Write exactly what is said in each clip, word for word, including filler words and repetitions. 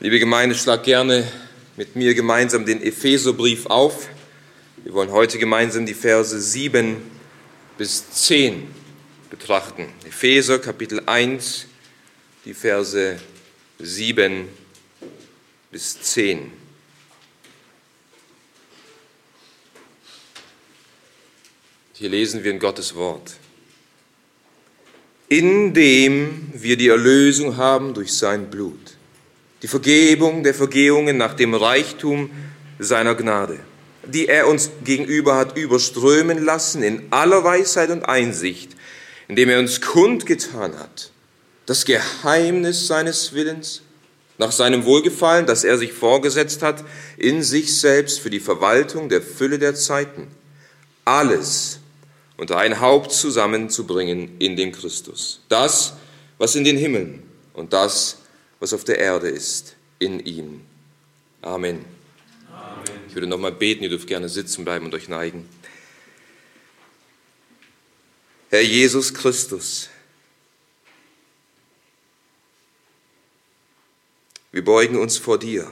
Liebe Gemeinde, schlag gerne mit mir gemeinsam den Epheserbrief auf. Wir wollen heute gemeinsam die Verse sieben bis zehn betrachten. Epheser Kapitel eins, die Verse sieben bis zehn. Hier lesen wir in Gottes Wort. Indem wir die Erlösung haben durch sein Blut, die Vergebung der Vergehungen nach dem Reichtum seiner Gnade, die er uns gegenüber hat überströmen lassen in aller Weisheit und Einsicht, indem er uns kundgetan hat, das Geheimnis seines Willens, nach seinem Wohlgefallen, das er sich vorgesetzt hat, in sich selbst für die Verwaltung der Fülle der Zeiten, alles unter ein Haupt zusammenzubringen in dem Christus. Das, was in den Himmeln und das, was auf der Erde ist, in ihm. Amen. Amen. Ich würde noch mal beten, ihr dürft gerne sitzen bleiben und euch neigen. Herr Jesus Christus, wir beugen uns vor dir,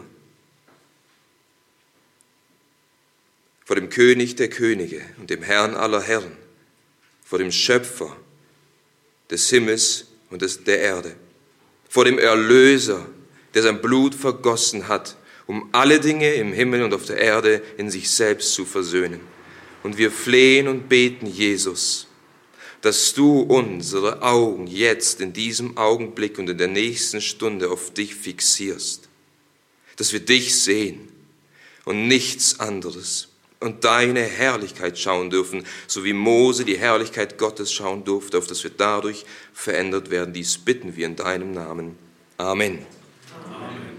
vor dem König der Könige und dem Herrn aller Herren, vor dem Schöpfer des Himmels und des, der Erde, vor dem Erlöser, der sein Blut vergossen hat, um alle Dinge im Himmel und auf der Erde in sich selbst zu versöhnen. Und wir flehen und beten, Jesus, dass du unsere Augen jetzt in diesem Augenblick und in der nächsten Stunde auf dich fixierst, dass wir dich sehen und nichts anderes und deine Herrlichkeit schauen dürfen, so wie Mose die Herrlichkeit Gottes schauen durfte, auf dass wir dadurch verändert werden. Dies bitten wir in deinem Namen. Amen. Amen.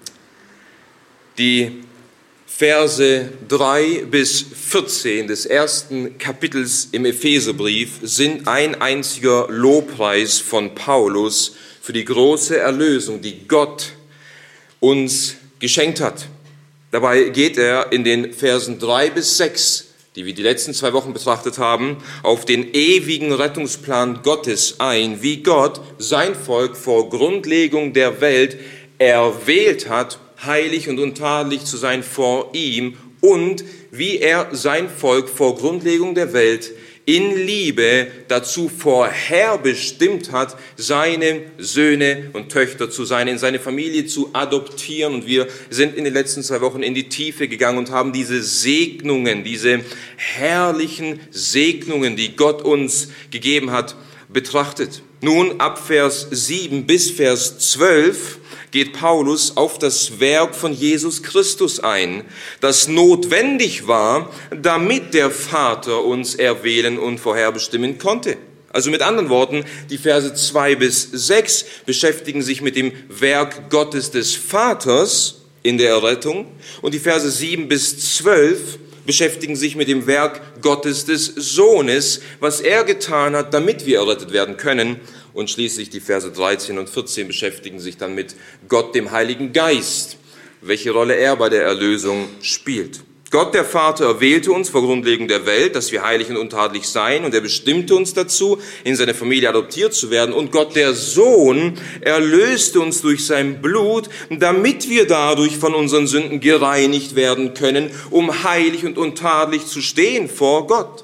Die Verse drei bis vierzehn des ersten Kapitels im Epheserbrief sind ein einziger Lobpreis von Paulus für die große Erlösung, die Gott uns geschenkt hat. Dabei geht er in den Versen drei bis sechs, die wir die letzten zwei Wochen betrachtet haben, auf den ewigen Rettungsplan Gottes ein, wie Gott sein Volk vor Grundlegung der Welt erwählt hat, heilig und untadelig zu sein vor ihm und wie er sein Volk vor Grundlegung der Welt in Liebe dazu vorherbestimmt hat, seine Söhne und Töchter zu sein, in seine Familie zu adoptieren. Und wir sind in den letzten zwei Wochen in die Tiefe gegangen und haben diese Segnungen, diese herrlichen Segnungen, die Gott uns gegeben hat, betrachtet. Nun ab Vers sieben bis Vers zwölf geht Paulus auf das Werk von Jesus Christus ein, das notwendig war, damit der Vater uns erwählen und vorherbestimmen konnte. Also mit anderen Worten, die Verse zwei bis sechs beschäftigen sich mit dem Werk Gottes des Vaters in der Errettung und die Verse sieben bis zwölf beschäftigen sich mit dem Werk Gottes des Sohnes, was er getan hat, damit wir errettet werden können. Und schließlich die Verse dreizehn und vierzehn beschäftigen sich dann mit Gott, dem Heiligen Geist, welche Rolle er bei der Erlösung spielt. Gott, der Vater, erwählte uns vor Grundlegung der Welt, dass wir heilig und untadelig seien, und er bestimmte uns dazu, in seine Familie adoptiert zu werden. Und Gott, der Sohn, erlöste uns durch sein Blut, damit wir dadurch von unseren Sünden gereinigt werden können, um heilig und untadelig zu stehen vor Gott.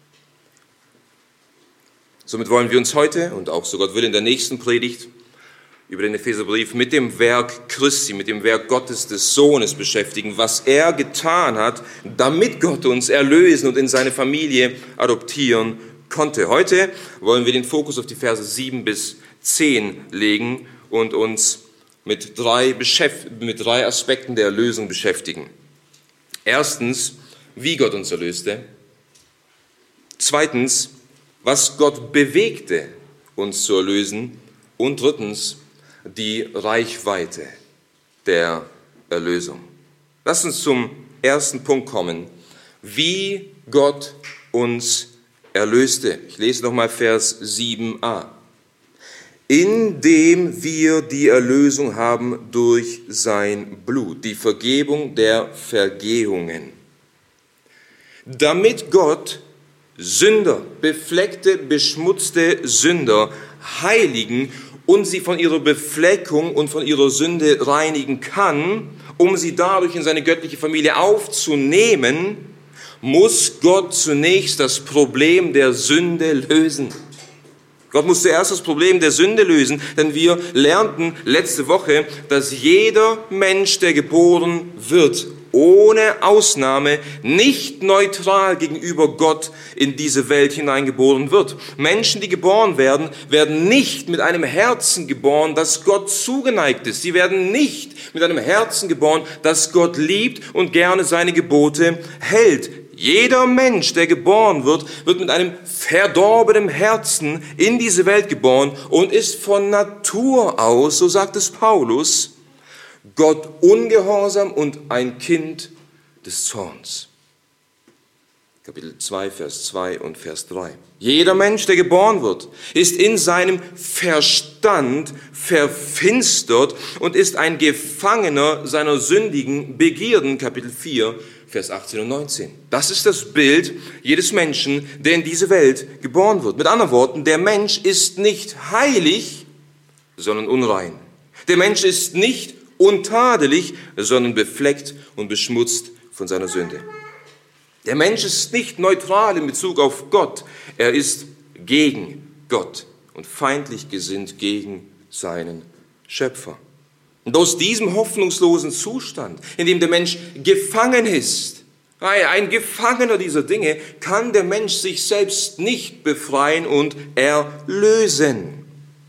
Somit wollen wir uns heute und auch, so Gott will, in der nächsten Predigt über den Epheserbrief mit dem Werk Christi, mit dem Werk Gottes des Sohnes beschäftigen, was er getan hat, damit Gott uns erlösen und in seine Familie adoptieren konnte. Heute wollen wir den Fokus auf die Verse sieben bis zehn legen und uns mit drei, Beschäft- mit drei Aspekten der Erlösung beschäftigen. Erstens, wie Gott uns erlöste. Zweitens, was Gott bewegte, uns zu erlösen. Und drittens, die Reichweite der Erlösung. Lass uns zum ersten Punkt kommen, wie Gott uns erlöste. Ich lese nochmal Vers sieben a. Indem wir die Erlösung haben durch sein Blut, die Vergebung der Vergehungen. Damit Gott Sünder, befleckte, beschmutzte Sünder heiligen und sie von ihrer Befleckung und von ihrer Sünde reinigen kann, um sie dadurch in seine göttliche Familie aufzunehmen, muss Gott zunächst das Problem der Sünde lösen. Gott muss zuerst das Problem der Sünde lösen, denn wir lernten letzte Woche, dass jeder Mensch, der geboren wird, ohne Ausnahme nicht neutral gegenüber Gott in diese Welt hineingeboren wird. Menschen, die geboren werden, werden nicht mit einem Herzen geboren, das Gott zugeneigt ist. Sie werden nicht mit einem Herzen geboren, das Gott liebt und gerne seine Gebote hält. Jeder Mensch, der geboren wird, wird mit einem verdorbenen Herzen in diese Welt geboren und ist von Natur aus, so sagt es Paulus, Gott ungehorsam und ein Kind des Zorns. Kapitel zwei, Vers zwei und Vers drei. Jeder Mensch, der geboren wird, ist in seinem Verstand verfinstert und ist ein Gefangener seiner sündigen Begierden. Kapitel vier, Vers achtzehn und neunzehn. Das ist das Bild jedes Menschen, der in diese Welt geboren wird. Mit anderen Worten, der Mensch ist nicht heilig, sondern unrein. Der Mensch ist nicht untadelig, sondern befleckt und beschmutzt von seiner Sünde. Der Mensch ist nicht neutral in Bezug auf Gott. Er ist gegen Gott und feindlich gesinnt gegen seinen Schöpfer. Und aus diesem hoffnungslosen Zustand, in dem der Mensch gefangen ist, ein Gefangener dieser Dinge, kann der Mensch sich selbst nicht befreien und erlösen.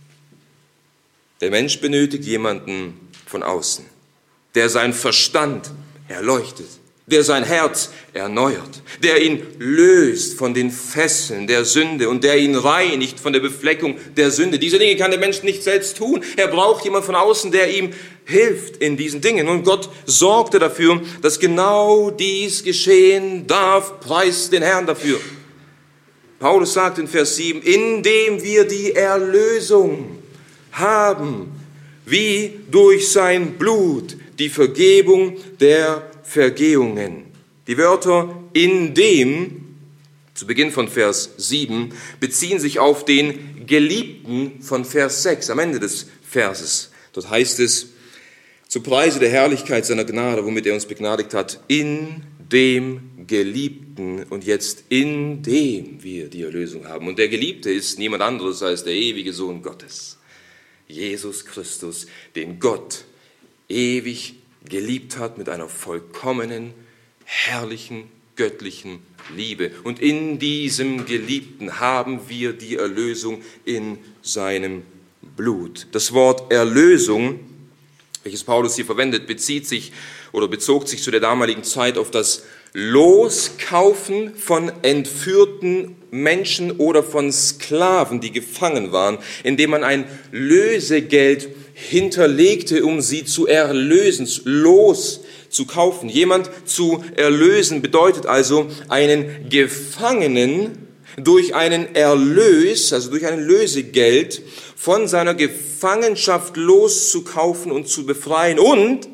Der Mensch benötigt jemanden von außen, der seinen Verstand erleuchtet, der sein Herz erneuert, der ihn löst von den Fesseln der Sünde und der ihn reinigt von der Befleckung der Sünde. Diese Dinge kann der Mensch nicht selbst tun. Er braucht jemanden von außen, der ihm hilft in diesen Dingen. Und Gott sorgte dafür, dass genau dies geschehen darf. Preist den Herrn dafür. Paulus sagt in Vers sieben, indem wir die Erlösung haben, wie durch sein Blut die Vergebung der Vergehungen. Die Wörter in dem, zu Beginn von Vers sieben, beziehen sich auf den Geliebten von Vers sechs, am Ende des Verses. Dort heißt es, zu Preise der Herrlichkeit seiner Gnade, womit er uns begnadigt hat, in dem Geliebten und jetzt in dem wir die Erlösung haben. Und der Geliebte ist niemand anderes als der ewige Sohn Gottes, Jesus Christus, den Gott ewig geliebt hat mit einer vollkommenen, herrlichen, göttlichen Liebe. Und in diesem Geliebten haben wir die Erlösung in seinem Blut. Das Wort Erlösung, welches Paulus hier verwendet, bezieht sich oder bezog sich zu der damaligen Zeit auf das Loskaufen von entführten Menschen oder von Sklaven, die gefangen waren, indem man ein Lösegeld hinterlegte, um sie zu erlösen, loszukaufen. Jemand zu erlösen bedeutet also, einen Gefangenen durch einen Erlös, also durch ein Lösegeld, von seiner Gefangenschaft loszukaufen und zu befreien und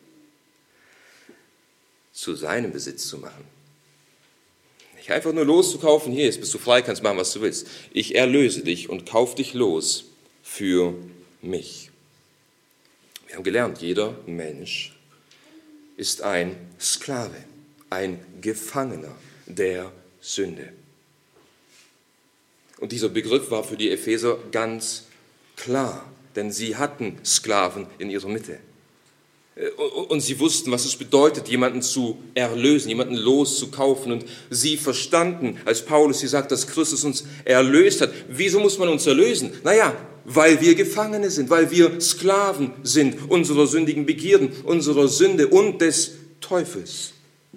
zu seinem Besitz zu machen. Nicht einfach nur loszukaufen, hier, jetzt bist du frei, kannst machen, was du willst. Ich erlöse dich und kauf dich los für mich. Wir haben gelernt, jeder Mensch ist ein Sklave, ein Gefangener der Sünde. Und dieser Begriff war für die Epheser ganz klar, denn sie hatten Sklaven in ihrer Mitte. Und sie wussten, was es bedeutet, jemanden zu erlösen, jemanden loszukaufen. Und sie verstanden, als Paulus hier sagt, dass Christus uns erlöst hat. Wieso muss man uns erlösen? Naja, weil wir Gefangene sind, weil wir Sklaven sind unserer sündigen Begierden, unserer Sünde und des Teufels.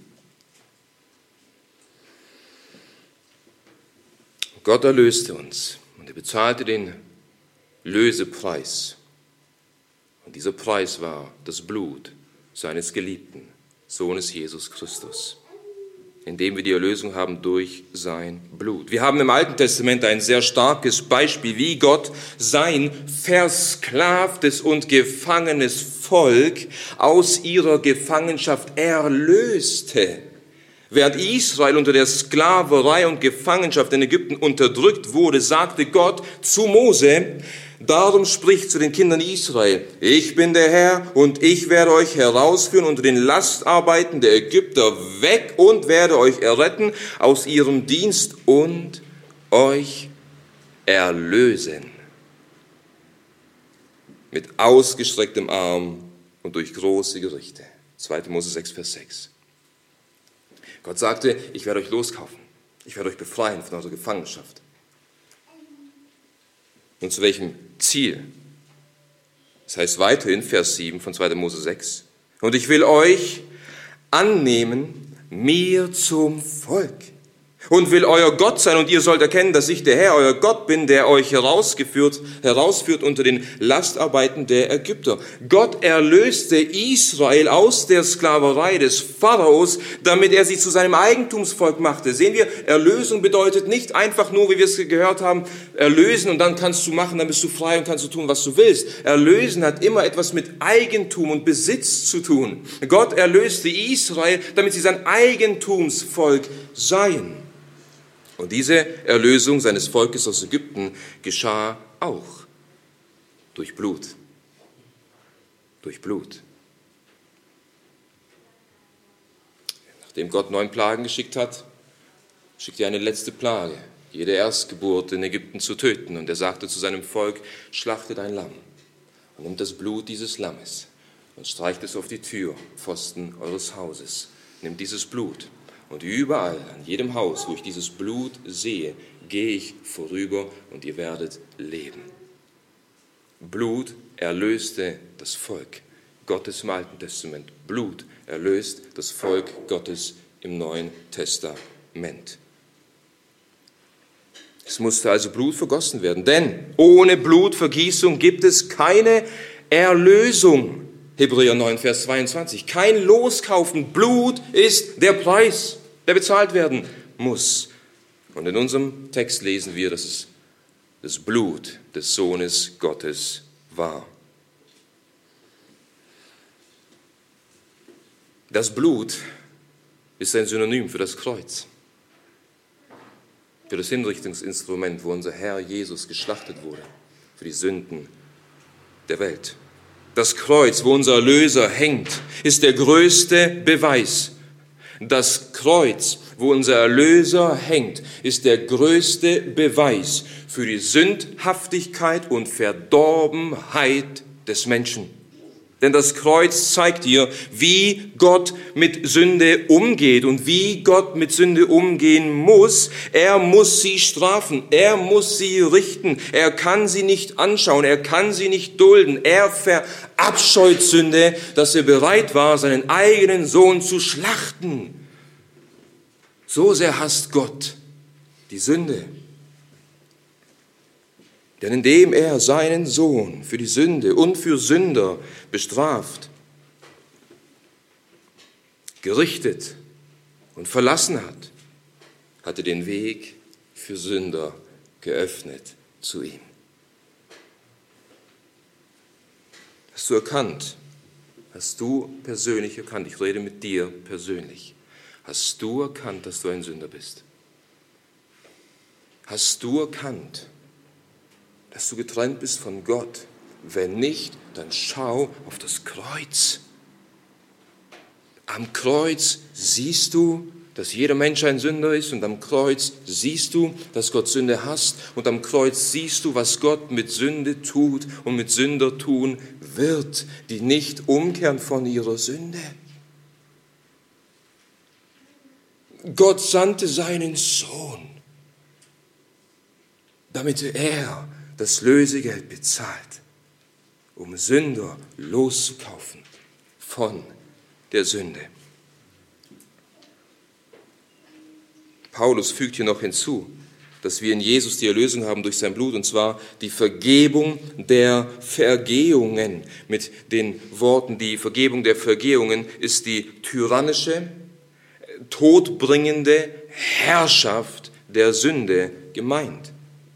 Gott erlöste uns und er bezahlte den Lösepreis. Und dieser Preis war das Blut seines geliebten Sohnes Jesus Christus, indem wir die Erlösung haben durch sein Blut. Wir haben im Alten Testament ein sehr starkes Beispiel, wie Gott sein versklavtes und gefangenes Volk aus ihrer Gefangenschaft erlöste. Während Israel unter der Sklaverei und Gefangenschaft in Ägypten unterdrückt wurde, sagte Gott zu Mose, Darum spricht zu den Kindern Israel: Ich bin der Herr und ich werde euch herausführen unter den Lastarbeiten der Ägypter weg und werde euch erretten aus ihrem Dienst und euch erlösen. Mit ausgestrecktem Arm und durch große Gerichte. zweiter Mose sechs, Vers sechs. Gott sagte: Ich werde euch loskaufen. Ich werde euch befreien von eurer Gefangenschaft. Und zu welchem Ziel? Das heißt weiterhin, Vers sieben von zweiter Mose sechs. Und ich will euch annehmen, mir zum Volk. Und will euer Gott sein, und ihr sollt erkennen, dass ich der Herr, euer Gott bin, der euch herausgeführt, herausführt unter den Lastarbeiten der Ägypter. Gott erlöste Israel aus der Sklaverei des Pharaos, damit er sie zu seinem Eigentumsvolk machte. Sehen wir, Erlösung bedeutet nicht einfach nur, wie wir es gehört haben, erlösen und dann kannst du machen, dann bist du frei und kannst du tun, was du willst. Erlösen hat immer etwas mit Eigentum und Besitz zu tun. Gott erlöste Israel, damit sie sein Eigentumsvolk seien. Und diese Erlösung seines Volkes aus Ägypten geschah auch durch Blut. Durch Blut. Nachdem Gott neun Plagen geschickt hat, schickt er eine letzte Plage, jede Erstgeburt in Ägypten zu töten. Und er sagte zu seinem Volk: Schlachtet ein Lamm und nimmt das Blut dieses Lammes und streicht es auf die Türpfosten eures Hauses. Nimmt dieses Blut. Und überall, an jedem Haus, wo ich dieses Blut sehe, gehe ich vorüber und ihr werdet leben. Blut erlöste das Volk Gottes im Alten Testament. Blut erlöst das Volk Gottes im Neuen Testament. Es musste also Blut vergossen werden, denn ohne Blutvergießung gibt es keine Erlösung. Hebräer neun, Vers zweiundzwanzig. Kein Loskaufen. Blut ist der Preis, der bezahlt werden muss. Und in unserem Text lesen wir, dass es das Blut des Sohnes Gottes war. Das Blut ist ein Synonym für das Kreuz, für das Hinrichtungsinstrument, wo unser Herr Jesus geschlachtet wurde, für die Sünden der Welt. Das Kreuz, wo unser Erlöser hängt, ist der größte Beweis. Das Kreuz, wo unser Erlöser hängt, ist der größte Beweis für die Sündhaftigkeit und Verdorbenheit des Menschen. Denn das Kreuz zeigt dir, wie Gott mit Sünde umgeht und wie Gott mit Sünde umgehen muss. Er muss sie strafen, er muss sie richten, er kann sie nicht anschauen, er kann sie nicht dulden. Er verabscheut Sünde, dass er bereit war, seinen eigenen Sohn zu schlachten. So sehr hasst Gott die Sünde. Denn indem er seinen Sohn für die Sünde und für Sünder bestraft, gerichtet und verlassen hat, hat er den Weg für Sünder geöffnet zu ihm. Hast du erkannt, hast du persönlich erkannt, ich rede mit dir persönlich, hast du erkannt, dass du ein Sünder bist? Hast du erkannt, dass du getrennt bist von Gott? Wenn nicht, dann schau auf das Kreuz. Am Kreuz siehst du, dass jeder Mensch ein Sünder ist, und am Kreuz siehst du, dass Gott Sünde hasst, und am Kreuz siehst du, was Gott mit Sünde tut und mit Sünder tun wird, die nicht umkehren von ihrer Sünde. Gott sandte seinen Sohn, damit er das Lösegeld bezahlt, um Sünder loszukaufen von der Sünde. Paulus fügt hier noch hinzu, dass wir in Jesus die Erlösung haben durch sein Blut, und zwar die Vergebung der Vergehungen. Mit den Worten, die Vergebung der Vergehungen ist die tyrannische, todbringende Herrschaft der Sünde gemeint.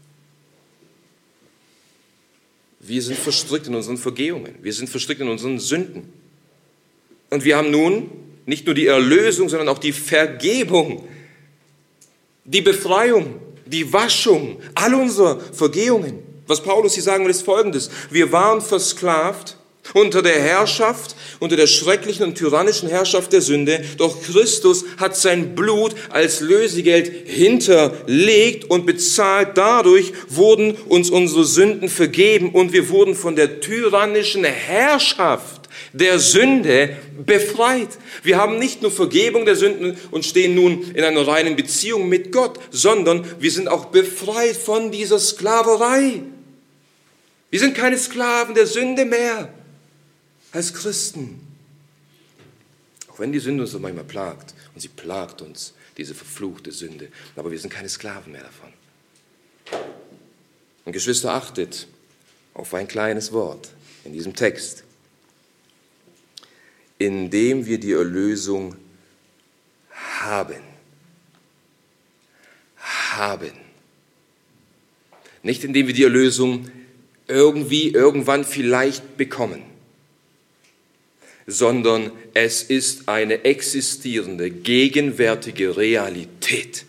Wir sind verstrickt in unseren Vergehungen. Wir sind verstrickt in unseren Sünden. Und wir haben nun nicht nur die Erlösung, sondern auch die Vergebung, die Befreiung, die Waschung all unserer Vergehungen. Was Paulus hier sagen will, ist Folgendes. Wir waren versklavt unter der Herrschaft, unter der schrecklichen und tyrannischen Herrschaft der Sünde. Doch Christus hat sein Blut als Lösegeld hinterlegt und bezahlt. Dadurch wurden uns unsere Sünden vergeben und wir wurden von der tyrannischen Herrschaft der Sünde befreit. Wir haben nicht nur Vergebung der Sünden und stehen nun in einer reinen Beziehung mit Gott, sondern wir sind auch befreit von dieser Sklaverei. Wir sind keine Sklaven der Sünde mehr als Christen. Auch wenn die Sünde uns manchmal plagt, und sie plagt uns, diese verfluchte Sünde, aber wir sind keine Sklaven mehr davon. Und Geschwister, achtet auf ein kleines Wort in diesem Text. Indem wir die Erlösung haben. Haben. Nicht indem wir die Erlösung irgendwie, irgendwann vielleicht bekommen, sondern es ist eine existierende, gegenwärtige Realität.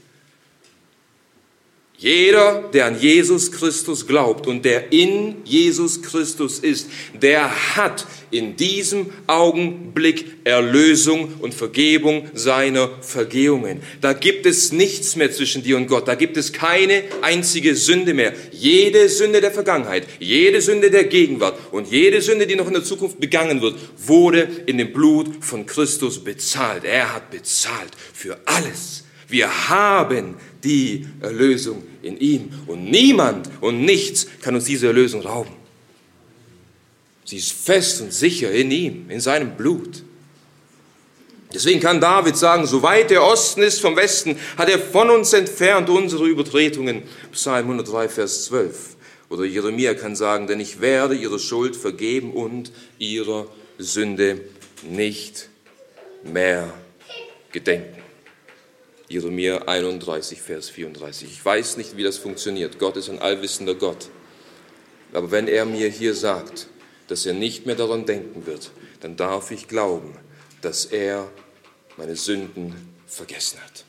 Jeder, der an Jesus Christus glaubt und der in Jesus Christus ist, der hat in diesem Augenblick Erlösung und Vergebung seiner Vergehungen. Da gibt es nichts mehr zwischen dir und Gott. Da gibt es keine einzige Sünde mehr. Jede Sünde der Vergangenheit, jede Sünde der Gegenwart und jede Sünde, die noch in der Zukunft begangen wird, wurde in dem Blut von Christus bezahlt. Er hat bezahlt für alles. Wir haben die Erlösung in ihm und niemand und nichts kann uns diese Erlösung rauben. Sie ist fest und sicher in ihm, in seinem Blut. Deswegen kann David sagen, so weit der Osten ist vom Westen, hat er von uns entfernt unsere Übertretungen. Psalm hundertdrei, Vers zwölf. Oder Jeremia kann sagen, denn ich werde ihre Schuld vergeben und ihrer Sünde nicht mehr gedenken. Jeremia einunddreißig, Vers vierunddreißig. Ich weiß nicht, wie das funktioniert. Gott ist ein allwissender Gott. Aber wenn er mir hier sagt, dass er nicht mehr daran denken wird, dann darf ich glauben, dass er meine Sünden vergessen hat.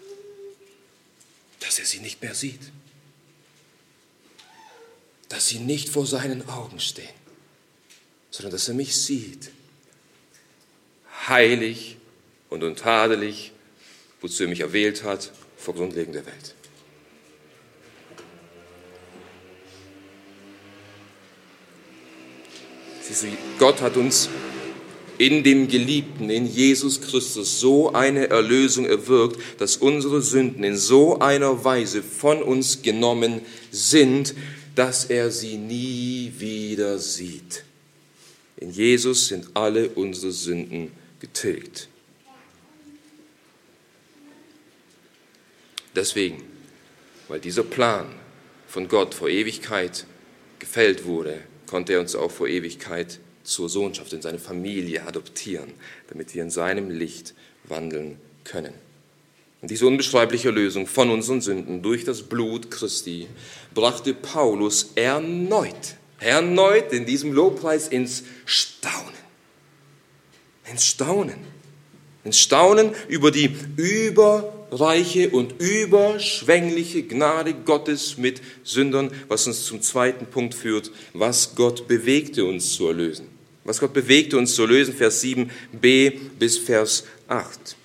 Dass er sie nicht mehr sieht. Dass sie nicht vor seinen Augen stehen, sondern dass er mich sieht. Heilig und untadelig, wozu er mich erwählt hat, vor Grundlegung der Welt. Siehst du, Gott hat uns in dem Geliebten, in Jesus Christus, so eine Erlösung erwirkt, dass unsere Sünden in so einer Weise von uns genommen sind, dass er sie nie wieder sieht. In Jesus sind alle unsere Sünden getilgt. Deswegen, weil dieser Plan von Gott vor Ewigkeit gefällt wurde, konnte er uns auch vor Ewigkeit zur Sohnschaft in seine Familie adoptieren, damit wir in seinem Licht wandeln können. Und diese unbeschreibliche Erlösung von unseren Sünden durch das Blut Christi brachte Paulus erneut, erneut in diesem Lobpreis ins Staunen. Ins Staunen. Ins Staunen über die überreiche und überschwängliche Gnade Gottes mit Sündern, was uns zum zweiten Punkt führt, was Gott bewegte uns zu erlösen. Was Gott bewegte uns zu erlösen, Vers sieben b bis Vers acht.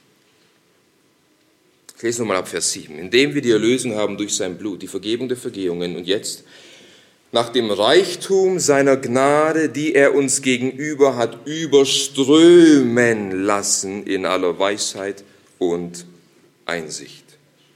Ich lese nochmal ab Vers sieben. Indem wir die Erlösung haben durch sein Blut, die Vergebung der Vergehungen und jetzt nach dem Reichtum seiner Gnade, die er uns gegenüber hat überströmen lassen in aller Weisheit und Einsicht.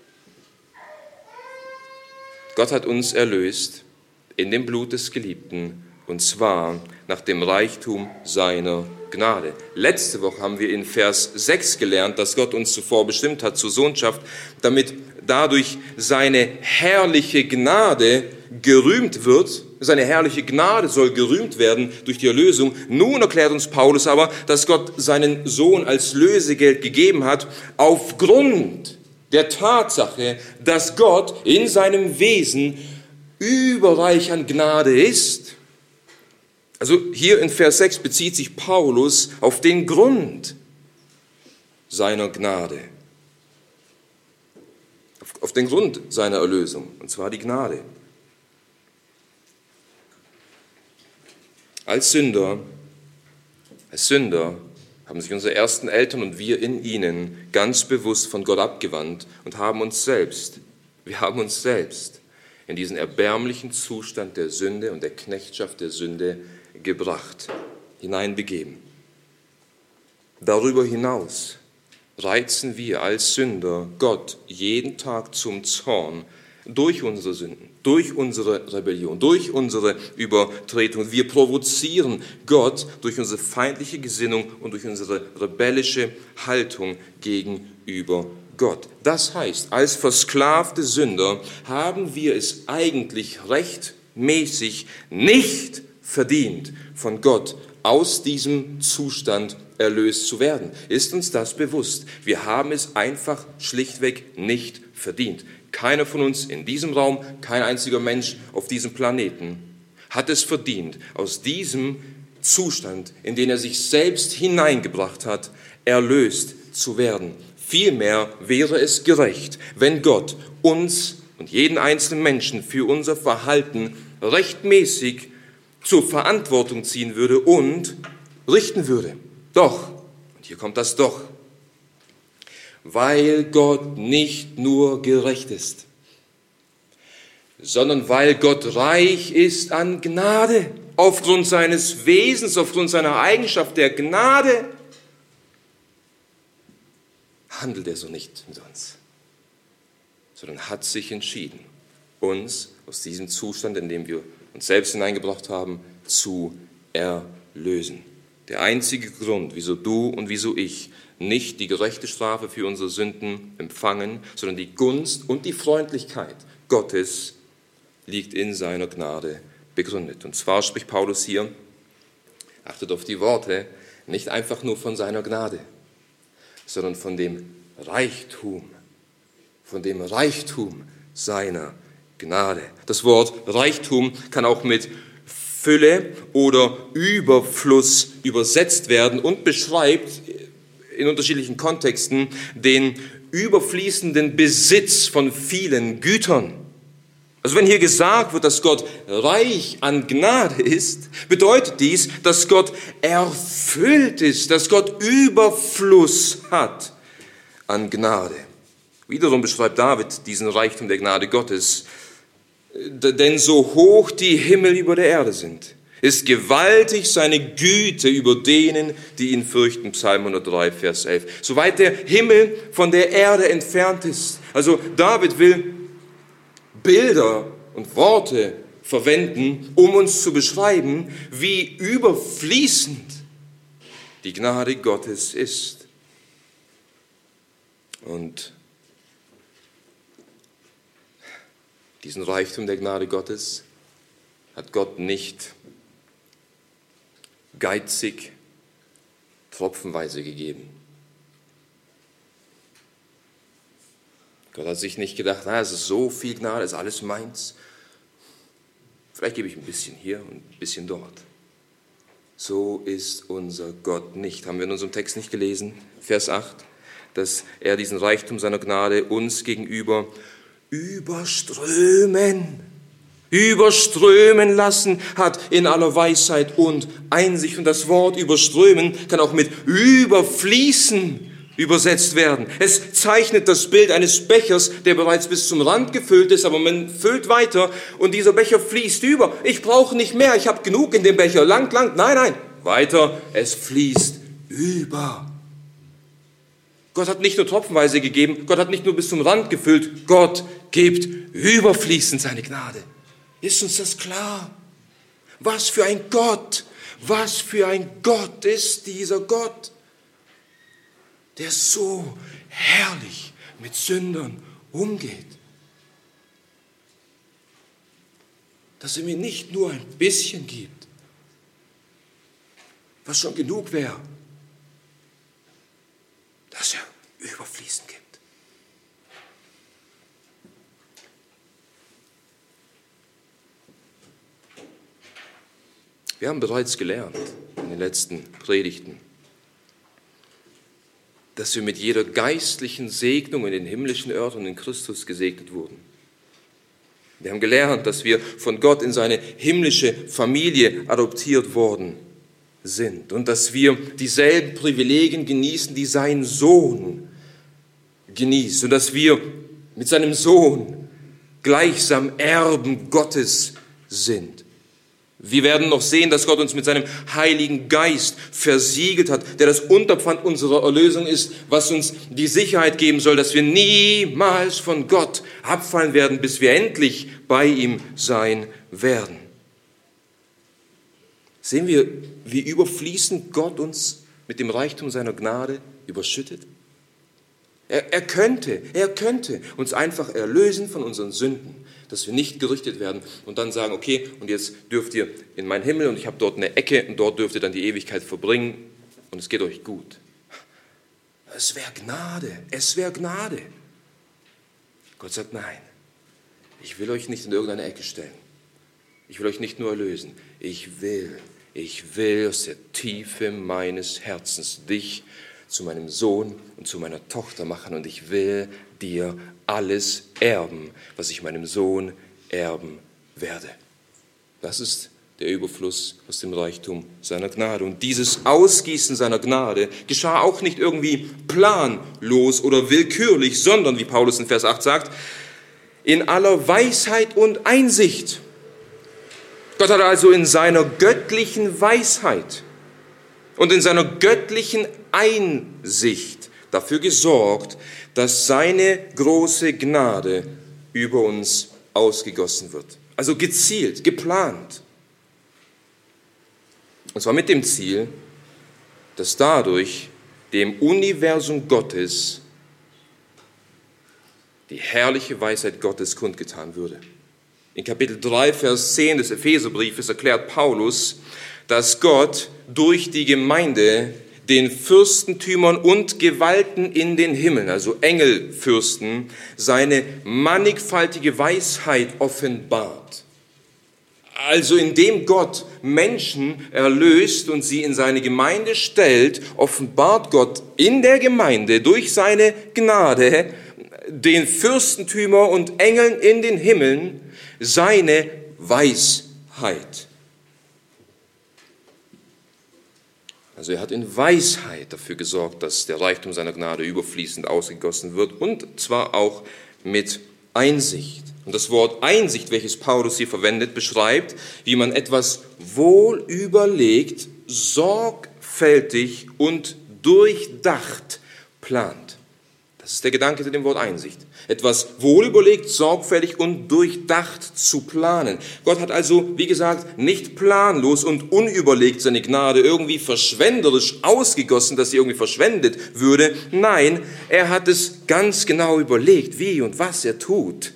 Gott hat uns erlöst in dem Blut des Geliebten, und zwar nach dem Reichtum seiner Gnade. Letzte Woche haben wir in Vers sechs gelernt, dass Gott uns zuvor bestimmt hat zur Sohnschaft, damit dadurch seine herrliche Gnade gerühmt wird. Seine herrliche Gnade soll gerühmt werden durch die Erlösung. Nun erklärt uns Paulus aber, dass Gott seinen Sohn als Lösegeld gegeben hat, aufgrund der Tatsache, dass Gott in seinem Wesen überreich an Gnade ist. Also hier in Vers sechs bezieht sich Paulus auf den Grund seiner Gnade. Auf den Grund seiner Erlösung, und zwar die Gnade. Als Sünder, als Sünder haben sich unsere ersten Eltern und wir in ihnen ganz bewusst von Gott abgewandt und haben uns selbst, wir haben uns selbst in diesen erbärmlichen Zustand der Sünde und der Knechtschaft der Sünde gebracht, hineinbegeben. Darüber hinaus reizen wir als Sünder Gott jeden Tag zum Zorn durch unsere Sünden, durch unsere Rebellion, durch unsere Übertretung. Wir provozieren Gott durch unsere feindliche Gesinnung und durch unsere rebellische Haltung gegenüber Gott. Das heißt, als versklavte Sünder haben wir es eigentlich rechtmäßig nicht verdient, von Gott aus diesem Zustand erlöst zu werden. Ist uns das bewusst? Wir haben es einfach schlichtweg nicht verdient. Keiner von uns in diesem Raum, kein einziger Mensch auf diesem Planeten hat es verdient, aus diesem Zustand, in den er sich selbst hineingebracht hat, erlöst zu werden. Vielmehr wäre es gerecht, wenn Gott uns und jeden einzelnen Menschen für unser Verhalten rechtmäßig zur Verantwortung ziehen würde und richten würde. Doch, und hier kommt das Doch, weil Gott nicht nur gerecht ist, sondern weil Gott reich ist an Gnade, aufgrund seines Wesens, aufgrund seiner Eigenschaft der Gnade, handelt er so nicht mit uns, sondern hat sich entschieden, uns aus diesem Zustand, in dem wir uns selbst hineingebracht haben, zu erlösen. Der einzige Grund, wieso du und wieso ich nicht die gerechte Strafe für unsere Sünden empfangen, sondern die Gunst und die Freundlichkeit Gottes liegt in seiner Gnade begründet. Und zwar spricht Paulus hier, achtet auf die Worte, nicht einfach nur von seiner Gnade, sondern von dem Reichtum, von dem Reichtum seiner Gnade. Das Wort Reichtum kann auch mit Fülle oder Überfluss übersetzt werden und beschreibt in unterschiedlichen Kontexten den überfließenden Besitz von vielen Gütern. Also wenn hier gesagt wird, dass Gott reich an Gnade ist, bedeutet dies, dass Gott erfüllt ist, dass Gott Überfluss hat an Gnade. Wiederum beschreibt David diesen Reichtum der Gnade Gottes, denn so hoch die Himmel über der Erde sind, ist gewaltig seine Güte über denen, die ihn fürchten. Psalm hundertdrei, Vers elf. Soweit der Himmel von der Erde entfernt ist. Also David will Bilder und Worte verwenden, um uns zu beschreiben, wie überfließend die Gnade Gottes ist. Und diesen Reichtum der Gnade Gottes hat Gott nicht geizig, tropfenweise gegeben. Gott hat sich nicht gedacht, na, es ist so viel Gnade, es ist alles meins. Vielleicht gebe ich ein bisschen hier und ein bisschen dort. So ist unser Gott nicht. Haben wir in unserem Text nicht gelesen, Vers acht, dass er diesen Reichtum seiner Gnade uns gegenüber überströmen, überströmen lassen hat in aller Weisheit und Einsicht. Und das Wort überströmen kann auch mit überfließen übersetzt werden. Es zeichnet das Bild eines Bechers, der bereits bis zum Rand gefüllt ist, aber man füllt weiter und dieser Becher fließt über. Ich brauche nicht mehr, ich habe genug in dem Becher. Lang, lang, nein, nein, weiter, es fließt über. Gott hat nicht nur tropfenweise gegeben, Gott hat nicht nur bis zum Rand gefüllt, Gott gibt überfließend seine Gnade. Ist uns das klar? Was für ein Gott, was für ein Gott ist dieser Gott, der so herrlich mit Sündern umgeht. Dass er mir nicht nur ein bisschen gibt, was schon genug wäre, dass er überfließend gibt. Wir haben bereits gelernt in den letzten Predigten, dass wir mit jeder geistlichen Segnung in den himmlischen Örtern in Christus gesegnet wurden. Wir haben gelernt, dass wir von Gott in seine himmlische Familie adoptiert worden sind und dass wir dieselben Privilegien genießen, die sein Sohn genießt und dass wir mit seinem Sohn gleichsam Erben Gottes sind. Wir werden noch sehen, dass Gott uns mit seinem Heiligen Geist versiegelt hat, der das Unterpfand unserer Erlösung ist, was uns die Sicherheit geben soll, dass wir niemals von Gott abfallen werden, bis wir endlich bei ihm sein werden. Sehen wir, wie überfließend Gott uns mit dem Reichtum seiner Gnade überschüttet? Er, er könnte, er könnte uns einfach erlösen von unseren Sünden, dass wir nicht gerichtet werden und dann sagen, okay, und jetzt dürft ihr in meinen Himmel und ich habe dort eine Ecke und dort dürft ihr dann die Ewigkeit verbringen und es geht euch gut. Es wäre Gnade, es wäre Gnade. Gott sagt, nein, ich will euch nicht in irgendeine Ecke stellen. Ich will euch nicht nur erlösen. Ich will, ich will aus der Tiefe meines Herzens dich zu meinem Sohn und zu meiner Tochter machen und ich will dir alles erben, was ich meinem Sohn erben werde. Das ist der Überfluss aus dem Reichtum seiner Gnade. Und dieses Ausgießen seiner Gnade geschah auch nicht irgendwie planlos oder willkürlich, sondern, wie Paulus in Vers acht sagt, in aller Weisheit und Einsicht. Gott hat also in seiner göttlichen Weisheit und in seiner göttlichen Einsicht dafür gesorgt, dass seine große Gnade über uns ausgegossen wird. Also gezielt, geplant. Und zwar mit dem Ziel, dass dadurch dem Universum Gottes die herrliche Weisheit Gottes kundgetan würde. In Kapitel drei, Vers zehn des Epheserbriefes erklärt Paulus, dass Gott durch die Gemeinde den Fürstentümern und Gewalten in den Himmeln, also Engelfürsten, seine mannigfaltige Weisheit offenbart. Also indem Gott Menschen erlöst und sie in seine Gemeinde stellt, offenbart Gott in der Gemeinde durch seine Gnade den Fürstentümern und Engeln in den Himmeln seine Weisheit. Also er hat in Weisheit dafür gesorgt, dass der Reichtum seiner Gnade überfließend ausgegossen wird und zwar auch mit Einsicht. Und das Wort Einsicht, welches Paulus hier verwendet, beschreibt, wie man etwas wohl überlegt, sorgfältig und durchdacht plant. Das ist der Gedanke hinter dem Wort Einsicht. Etwas wohlüberlegt, sorgfältig und durchdacht zu planen. Gott hat also, wie gesagt, nicht planlos und unüberlegt seine Gnade irgendwie verschwenderisch ausgegossen, dass sie irgendwie verschwendet würde. Nein, er hat es ganz genau überlegt, wie und was er tut.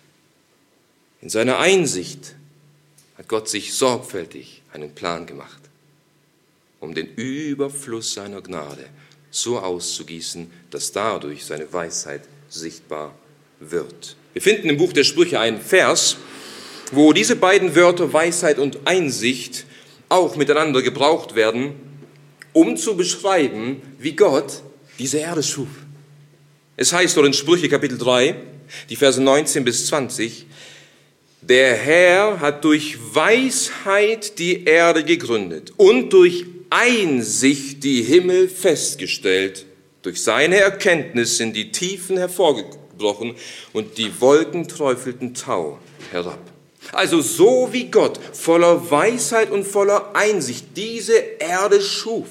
In seiner Einsicht hat Gott sich sorgfältig einen Plan gemacht, um den Überfluss seiner Gnade so auszugießen, dass dadurch seine Weisheit sichtbar wird. Wir finden im Buch der Sprüche einen Vers, wo diese beiden Wörter Weisheit und Einsicht auch miteinander gebraucht werden, um zu beschreiben, wie Gott diese Erde schuf. Es heißt dort in Sprüche Kapitel drei, die Verse neunzehn bis zwanzig, der Herr hat durch Weisheit die Erde gegründet und durch Einsicht die Himmel festgestellt. Durch seine Erkenntnis sind die Tiefen hervorgebrochen und die Wolken träufelten Tau herab. Also so wie Gott voller Weisheit und voller Einsicht diese Erde schuf.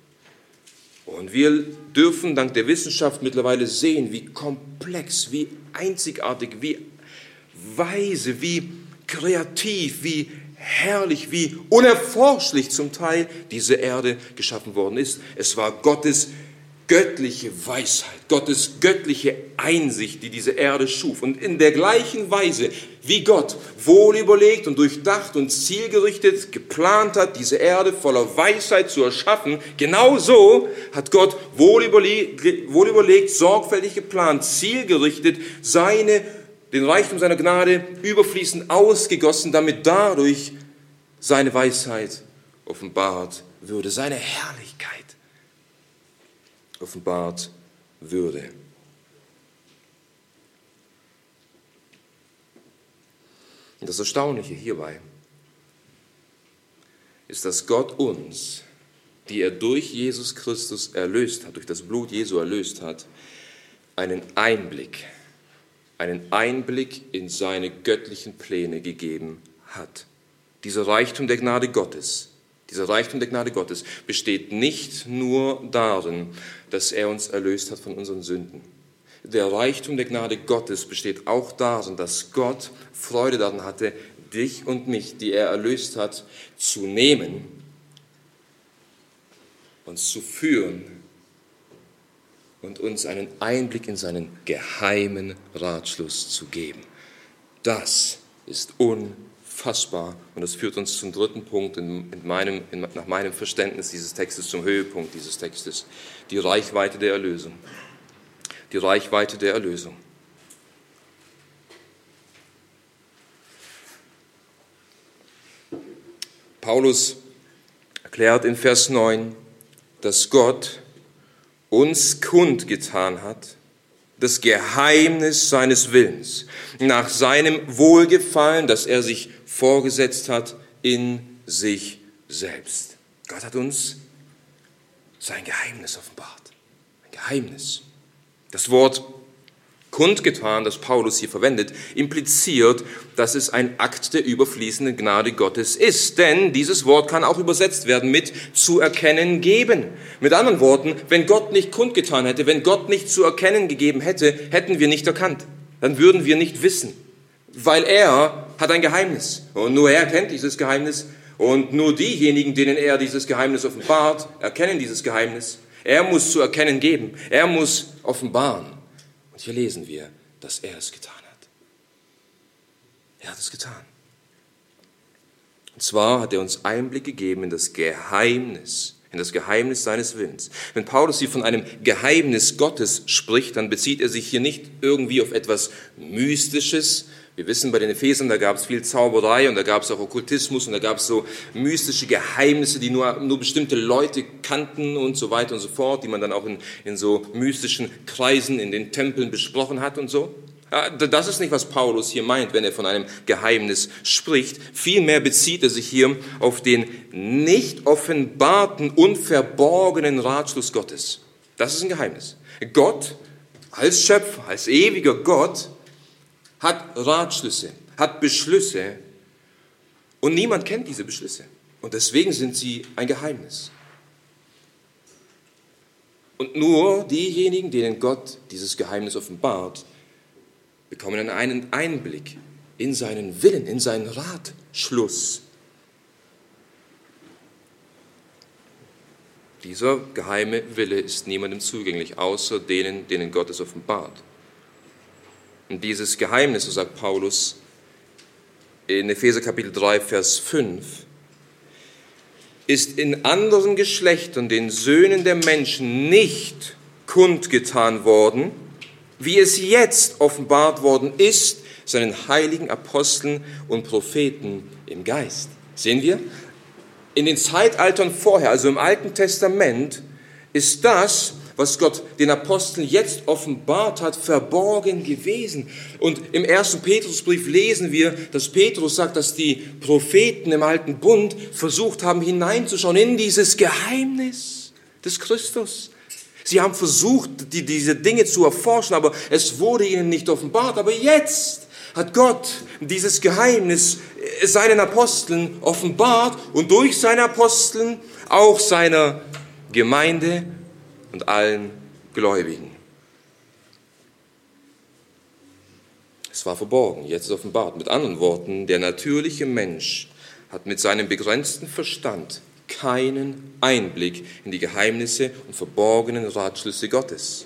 Und wir dürfen dank der Wissenschaft mittlerweile sehen, wie komplex, wie einzigartig, wie weise, wie kreativ, wie herrlich, wie unerforschlich zum Teil diese Erde geschaffen worden ist. Es war Gottes göttliche Weisheit, Gottes göttliche Einsicht, die diese Erde schuf. Und in der gleichen Weise, wie Gott wohlüberlegt und durchdacht und zielgerichtet geplant hat, diese Erde voller Weisheit zu erschaffen, genauso hat Gott wohlüberlegt, wohlüberlegt, sorgfältig geplant, zielgerichtet seine den Reichtum seiner Gnade überfließend ausgegossen, damit dadurch seine Weisheit offenbart würde, seine Herrlichkeit offenbart würde. Und das Erstaunliche hierbei ist, dass Gott uns, die er durch Jesus Christus erlöst hat, durch das Blut Jesu erlöst hat, einen Einblick, einen Einblick in seine göttlichen Pläne gegeben hat. Dieser Reichtum der Gnade Gottes, dieser Reichtum der Gnade Gottes besteht nicht nur darin, dass er uns erlöst hat von unseren Sünden. Der Reichtum der Gnade Gottes besteht auch darin, dass Gott Freude daran hatte, dich und mich, die er erlöst hat, zu nehmen, uns zu führen und uns einen Einblick in seinen geheimen Ratschluss zu geben. Das ist unfassbar und das führt uns zum dritten Punkt in, in meinem, in, nach meinem Verständnis dieses Textes, zum Höhepunkt dieses Textes, die Reichweite der Erlösung. Die Reichweite der Erlösung. Paulus erklärt in Vers neun, dass Gott uns kundgetan hat, das Geheimnis seines Willens, nach seinem Wohlgefallen, das er sich vorgesetzt hat in sich selbst. Gott hat uns sein Geheimnis offenbart. Ein Geheimnis. Das Wort kundgetan, das Paulus hier verwendet, impliziert, dass es ein Akt der überfließenden Gnade Gottes ist. Denn dieses Wort kann auch übersetzt werden mit zu erkennen geben. Mit anderen Worten, wenn Gott nicht kundgetan hätte, wenn Gott nicht zu erkennen gegeben hätte, hätten wir nicht erkannt. Dann würden wir nicht wissen. Weil er hat ein Geheimnis. Und nur er kennt dieses Geheimnis. Und nur diejenigen, denen er dieses Geheimnis offenbart, erkennen dieses Geheimnis. Er muss zu erkennen geben. Er muss offenbaren. Und hier lesen wir, dass er es getan hat. Er hat es getan. Und zwar hat er uns Einblick gegeben in das Geheimnis, in das Geheimnis seines Willens. Wenn Paulus hier von einem Geheimnis Gottes spricht, dann bezieht er sich hier nicht irgendwie auf etwas Mystisches. Wir wissen, bei den Ephesern, da gab es viel Zauberei und da gab es auch Okkultismus und da gab es so mystische Geheimnisse, die nur, nur bestimmte Leute kannten und so weiter und so fort, die man dann auch in, in so mystischen Kreisen in den Tempeln besprochen hat und so. Ja, das ist nicht, was Paulus hier meint, wenn er von einem Geheimnis spricht. Vielmehr bezieht er sich hier auf den nicht offenbarten, unverborgenen Ratschluss Gottes. Das ist ein Geheimnis. Gott als Schöpfer, als ewiger Gott, hat Ratschlüsse, hat Beschlüsse und niemand kennt diese Beschlüsse. Und deswegen sind sie ein Geheimnis. Und nur diejenigen, denen Gott dieses Geheimnis offenbart, bekommen einen Einblick in seinen Willen, in seinen Ratschluss. Dieser geheime Wille ist niemandem zugänglich, außer denen, denen Gott es offenbart. Und dieses Geheimnis, so sagt Paulus in Epheser Kapitel drei, Vers fünf, ist in anderen Geschlechtern, den Söhnen der Menschen, nicht kundgetan worden, wie es jetzt offenbart worden ist, seinen heiligen Aposteln und Propheten im Geist. Sehen wir? In den Zeitaltern vorher, also im Alten Testament, ist das, was Gott den Aposteln jetzt offenbart hat, verborgen gewesen. Und im ersten Petrusbrief lesen wir, dass Petrus sagt, dass die Propheten im Alten Bund versucht haben, hineinzuschauen in dieses Geheimnis des Christus. Sie haben versucht, die, diese Dinge zu erforschen, aber es wurde ihnen nicht offenbart. Aber jetzt hat Gott dieses Geheimnis seinen Aposteln offenbart und durch seine Aposteln auch seiner Gemeinde und allen Gläubigen. Es war verborgen, jetzt ist offenbart. Mit anderen Worten, der natürliche Mensch hat mit seinem begrenzten Verstand keinen Einblick in die Geheimnisse und verborgenen Ratschlüsse Gottes.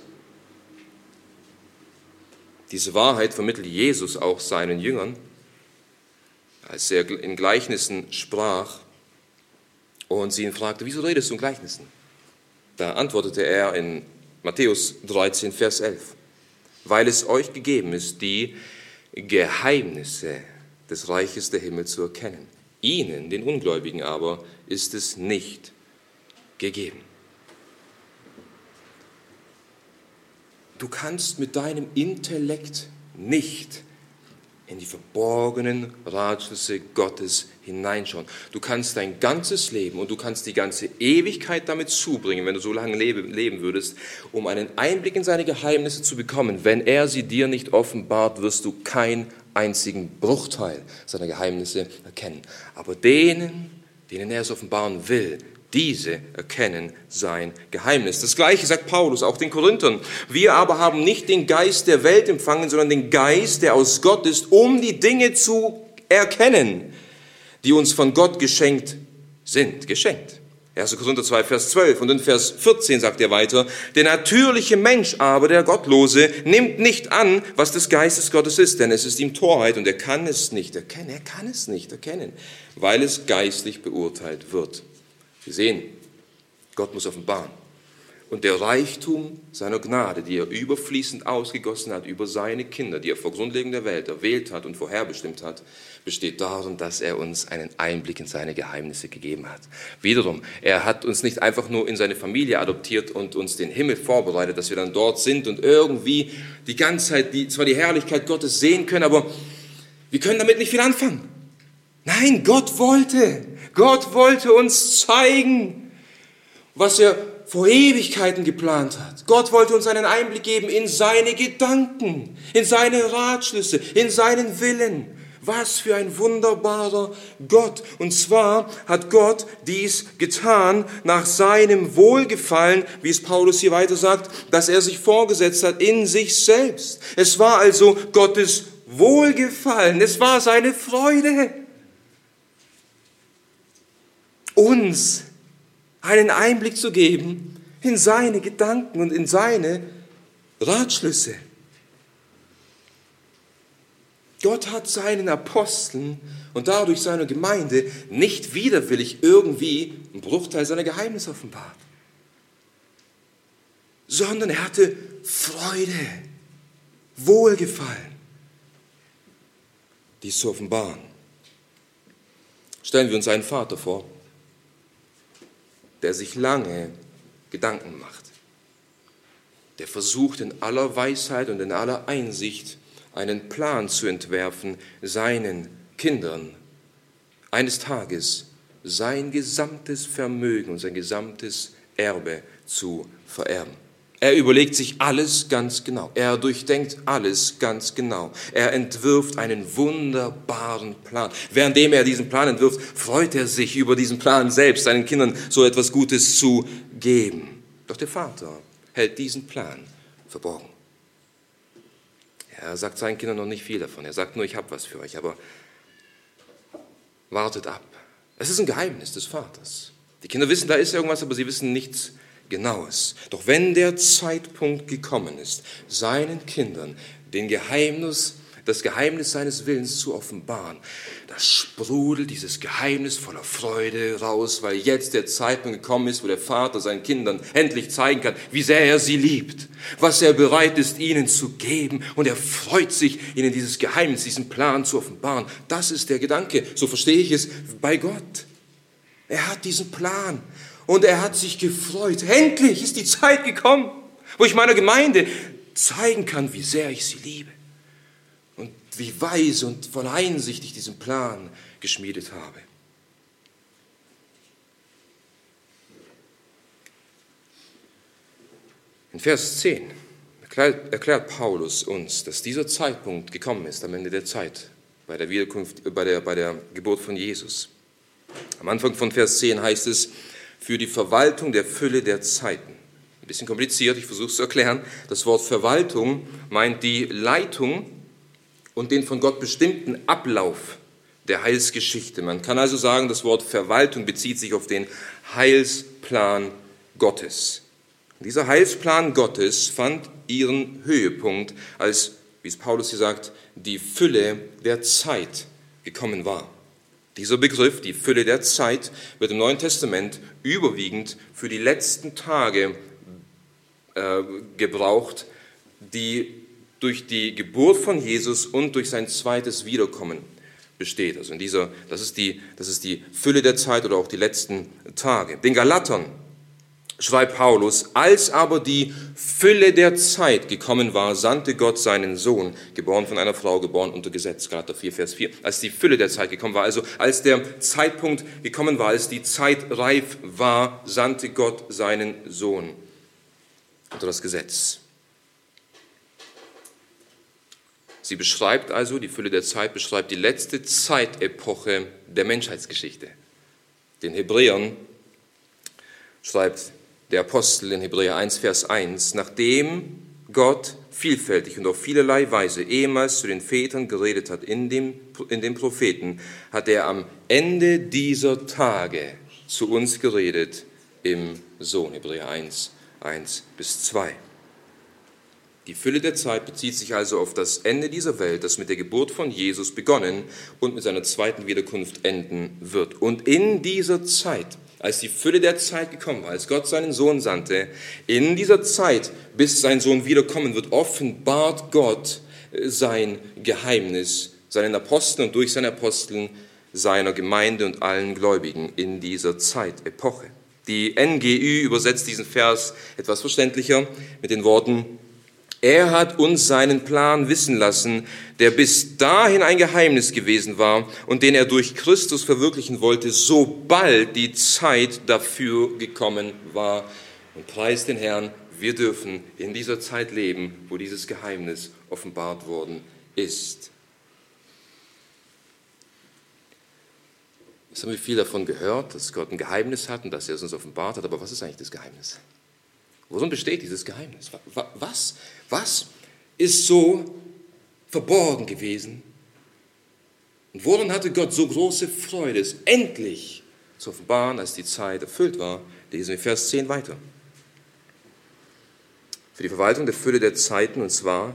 Diese Wahrheit vermittelt Jesus auch seinen Jüngern, als er in Gleichnissen sprach und sie ihn fragte, wieso redest du in Gleichnissen? Da antwortete er in Matthäus dreizehn, Vers elf, weil es euch gegeben ist, die Geheimnisse des Reiches der Himmel zu erkennen. Ihnen, den Ungläubigen aber, ist es nicht gegeben. Du kannst mit deinem Intellekt nicht in die verborgenen Ratschlüsse Gottes hineinschauen. Du kannst dein ganzes Leben und du kannst die ganze Ewigkeit damit zubringen, wenn du so lange leben, leben würdest, um einen Einblick in seine Geheimnisse zu bekommen. Wenn er sie dir nicht offenbart, wirst du keinen einzigen Bruchteil seiner Geheimnisse erkennen. Aber denen, denen er es offenbaren will, diese erkennen sein Geheimnis. Das Gleiche sagt Paulus auch den Korinthern. Wir aber haben nicht den Geist der Welt empfangen, sondern den Geist, der aus Gott ist, um die Dinge zu erkennen, die uns von Gott geschenkt sind. Geschenkt. erster Korinther zwei, Vers zwölf. Und in Vers vierzehn sagt er weiter, der natürliche Mensch aber, der Gottlose, nimmt nicht an, was des Geistes Gottes ist, denn es ist ihm Torheit und er kann es nicht erkennen. Er kann es nicht erkennen, weil es geistlich beurteilt wird. Wir sehen, Gott muss offenbaren. Und der Reichtum seiner Gnade, die er überfließend ausgegossen hat über seine Kinder, die er vor Grundlegung der Welt erwählt hat und vorherbestimmt hat, besteht darin, dass er uns einen Einblick in seine Geheimnisse gegeben hat. Wiederum, er hat uns nicht einfach nur in seine Familie adoptiert und uns den Himmel vorbereitet, dass wir dann dort sind und irgendwie die ganze Zeit die, zwar die Herrlichkeit Gottes sehen können, aber wir können damit nicht viel anfangen. Nein, Gott wollte, Gott wollte uns zeigen, was er vor Ewigkeiten geplant hat. Gott wollte uns einen Einblick geben in seine Gedanken, in seine Ratschlüsse, in seinen Willen. Was für ein wunderbarer Gott. Und zwar hat Gott dies getan nach seinem Wohlgefallen, wie es Paulus hier weiter sagt, dass er sich vorgesetzt hat in sich selbst. Es war also Gottes Wohlgefallen, es war seine Freude, uns einen Einblick zu geben in seine Gedanken und in seine Ratschlüsse. Gott hat seinen Aposteln und dadurch seiner Gemeinde nicht widerwillig irgendwie einen Bruchteil seiner Geheimnisse offenbart, sondern er hatte Freude, Wohlgefallen, dies zu offenbaren. Stellen wir uns einen Vater vor, der sich lange Gedanken macht, der versucht in aller Weisheit und in aller Einsicht einen Plan zu entwerfen, seinen Kindern eines Tages sein gesamtes Vermögen und sein gesamtes Erbe zu vererben. Er überlegt sich alles ganz genau. Er durchdenkt alles ganz genau. Er entwirft einen wunderbaren Plan. Währenddem er diesen Plan entwirft, freut er sich über diesen Plan selbst, seinen Kindern so etwas Gutes zu geben. Doch der Vater hält diesen Plan verborgen. Er sagt seinen Kindern noch nicht viel davon. Er sagt nur, ich habe was für euch, aber wartet ab. Es ist ein Geheimnis des Vaters. Die Kinder wissen, da ist irgendwas, aber sie wissen nichts Genaues. Doch wenn der Zeitpunkt gekommen ist, seinen Kindern den Geheimnis, das Geheimnis seines Willens zu offenbaren, da sprudelt dieses Geheimnis voller Freude raus, weil jetzt der Zeitpunkt gekommen ist, wo der Vater seinen Kindern endlich zeigen kann, wie sehr er sie liebt, was er bereit ist, ihnen zu geben. Und er freut sich, ihnen dieses Geheimnis, diesen Plan zu offenbaren. Das ist der Gedanke, so verstehe ich es, bei Gott. Er hat diesen Plan. Und er hat sich gefreut. Endlich ist die Zeit gekommen, wo ich meiner Gemeinde zeigen kann, wie sehr ich sie liebe. Und wie weise und voll Einsicht ich diesen Plan geschmiedet habe. In Vers zehn erklärt, erklärt Paulus uns, dass dieser Zeitpunkt gekommen ist, am Ende der Zeit, bei der Wiederkunft, bei der, bei der Geburt von Jesus. Am Anfang von Vers zehn heißt es, für die Verwaltung der Fülle der Zeiten. Ein bisschen kompliziert, ich versuche es zu erklären. Das Wort Verwaltung meint die Leitung und den von Gott bestimmten Ablauf der Heilsgeschichte. Man kann also sagen, das Wort Verwaltung bezieht sich auf den Heilsplan Gottes. Und dieser Heilsplan Gottes fand ihren Höhepunkt, als, wie es Paulus hier sagt, die Fülle der Zeit gekommen war. Dieser Begriff, die Fülle der Zeit, wird im Neuen Testament überwiegend für die letzten Tage äh, gebraucht, die durch die Geburt von Jesus und durch sein zweites Wiederkommen besteht. Also in dieser, das ist die, das ist die Fülle der Zeit oder auch die letzten Tage. Den Galatern schreibt Paulus, als aber die Fülle der Zeit gekommen war, sandte Gott seinen Sohn, geboren von einer Frau, geboren unter Gesetz, Galater vier, Vers vier, als die Fülle der Zeit gekommen war, also als der Zeitpunkt gekommen war, als die Zeit reif war, sandte Gott seinen Sohn unter das Gesetz. Sie beschreibt also, die Fülle der Zeit beschreibt die letzte Zeitepoche der Menschheitsgeschichte. Den Hebräern schreibt der Apostel in Hebräer eins, Vers eins, nachdem Gott vielfältig und auf vielerlei Weise ehemals zu den Vätern geredet hat in dem, in den Propheten, hat er am Ende dieser Tage zu uns geredet im Sohn. Hebräer eins, eins bis zwei. Die Fülle der Zeit bezieht sich also auf das Ende dieser Welt, das mit der Geburt von Jesus begonnen und mit seiner zweiten Wiederkunft enden wird. Und in dieser Zeit, als die Fülle der Zeit gekommen war, als Gott seinen Sohn sandte, in dieser Zeit, bis sein Sohn wiederkommen wird, offenbart Gott sein Geheimnis seinen Aposteln und durch seine Aposteln seiner Gemeinde und allen Gläubigen in dieser Zeitepoche. Die N G Ü übersetzt diesen Vers etwas verständlicher mit den Worten: Er hat uns seinen Plan wissen lassen, der bis dahin ein Geheimnis gewesen war und den er durch Christus verwirklichen wollte, sobald die Zeit dafür gekommen war. Und preist den Herrn, wir dürfen in dieser Zeit leben, wo dieses Geheimnis offenbart worden ist. Jetzt haben wir viel davon gehört, dass Gott ein Geheimnis hat und dass er es uns offenbart hat. Aber was ist eigentlich das Geheimnis? Worin besteht dieses Geheimnis? Was, was ist so verborgen gewesen? Und worin hatte Gott so große Freude, es endlich zu offenbaren, als die Zeit erfüllt war? Lesen wir Vers zehn weiter. Für die Verwaltung der Fülle der Zeiten, und zwar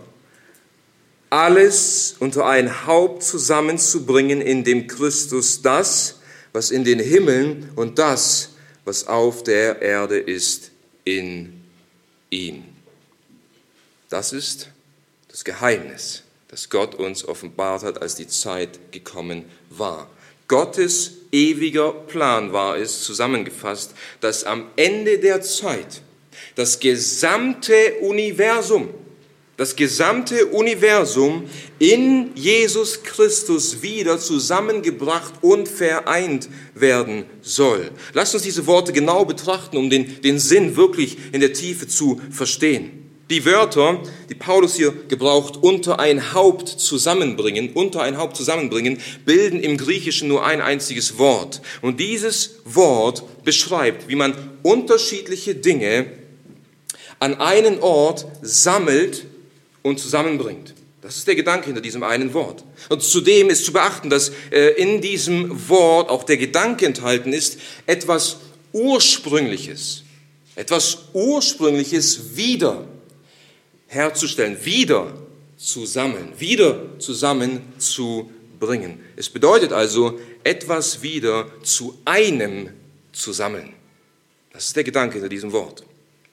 alles unter ein Haupt zusammenzubringen, in dem Christus das, was in den Himmeln und das, was auf der Erde ist, in ihm. Das ist das Geheimnis, das Gott uns offenbart hat, als die Zeit gekommen war. Gottes ewiger Plan war es, zusammengefasst, dass am Ende der Zeit das gesamte Universum, das gesamte Universum in Jesus Christus wieder zusammengebracht und vereint werden soll. Lasst uns diese Worte genau betrachten, um den, den Sinn wirklich in der Tiefe zu verstehen. Die Wörter, die Paulus hier gebraucht, unter ein Haupt zusammenbringen, unter ein Haupt zusammenbringen, bilden im Griechischen nur ein einziges Wort. Und dieses Wort beschreibt, wie man unterschiedliche Dinge an einen Ort sammelt und zusammenbringt. Das ist der Gedanke hinter diesem einen Wort. Und zudem ist zu beachten, dass äh, in diesem Wort auch der Gedanke enthalten ist, etwas Ursprüngliches, etwas Ursprüngliches wieder herzustellen, wieder zu sammeln, wieder zusammenzubringen. Es bedeutet also, etwas wieder zu einem zu sammeln. Das ist der Gedanke hinter diesem Wort.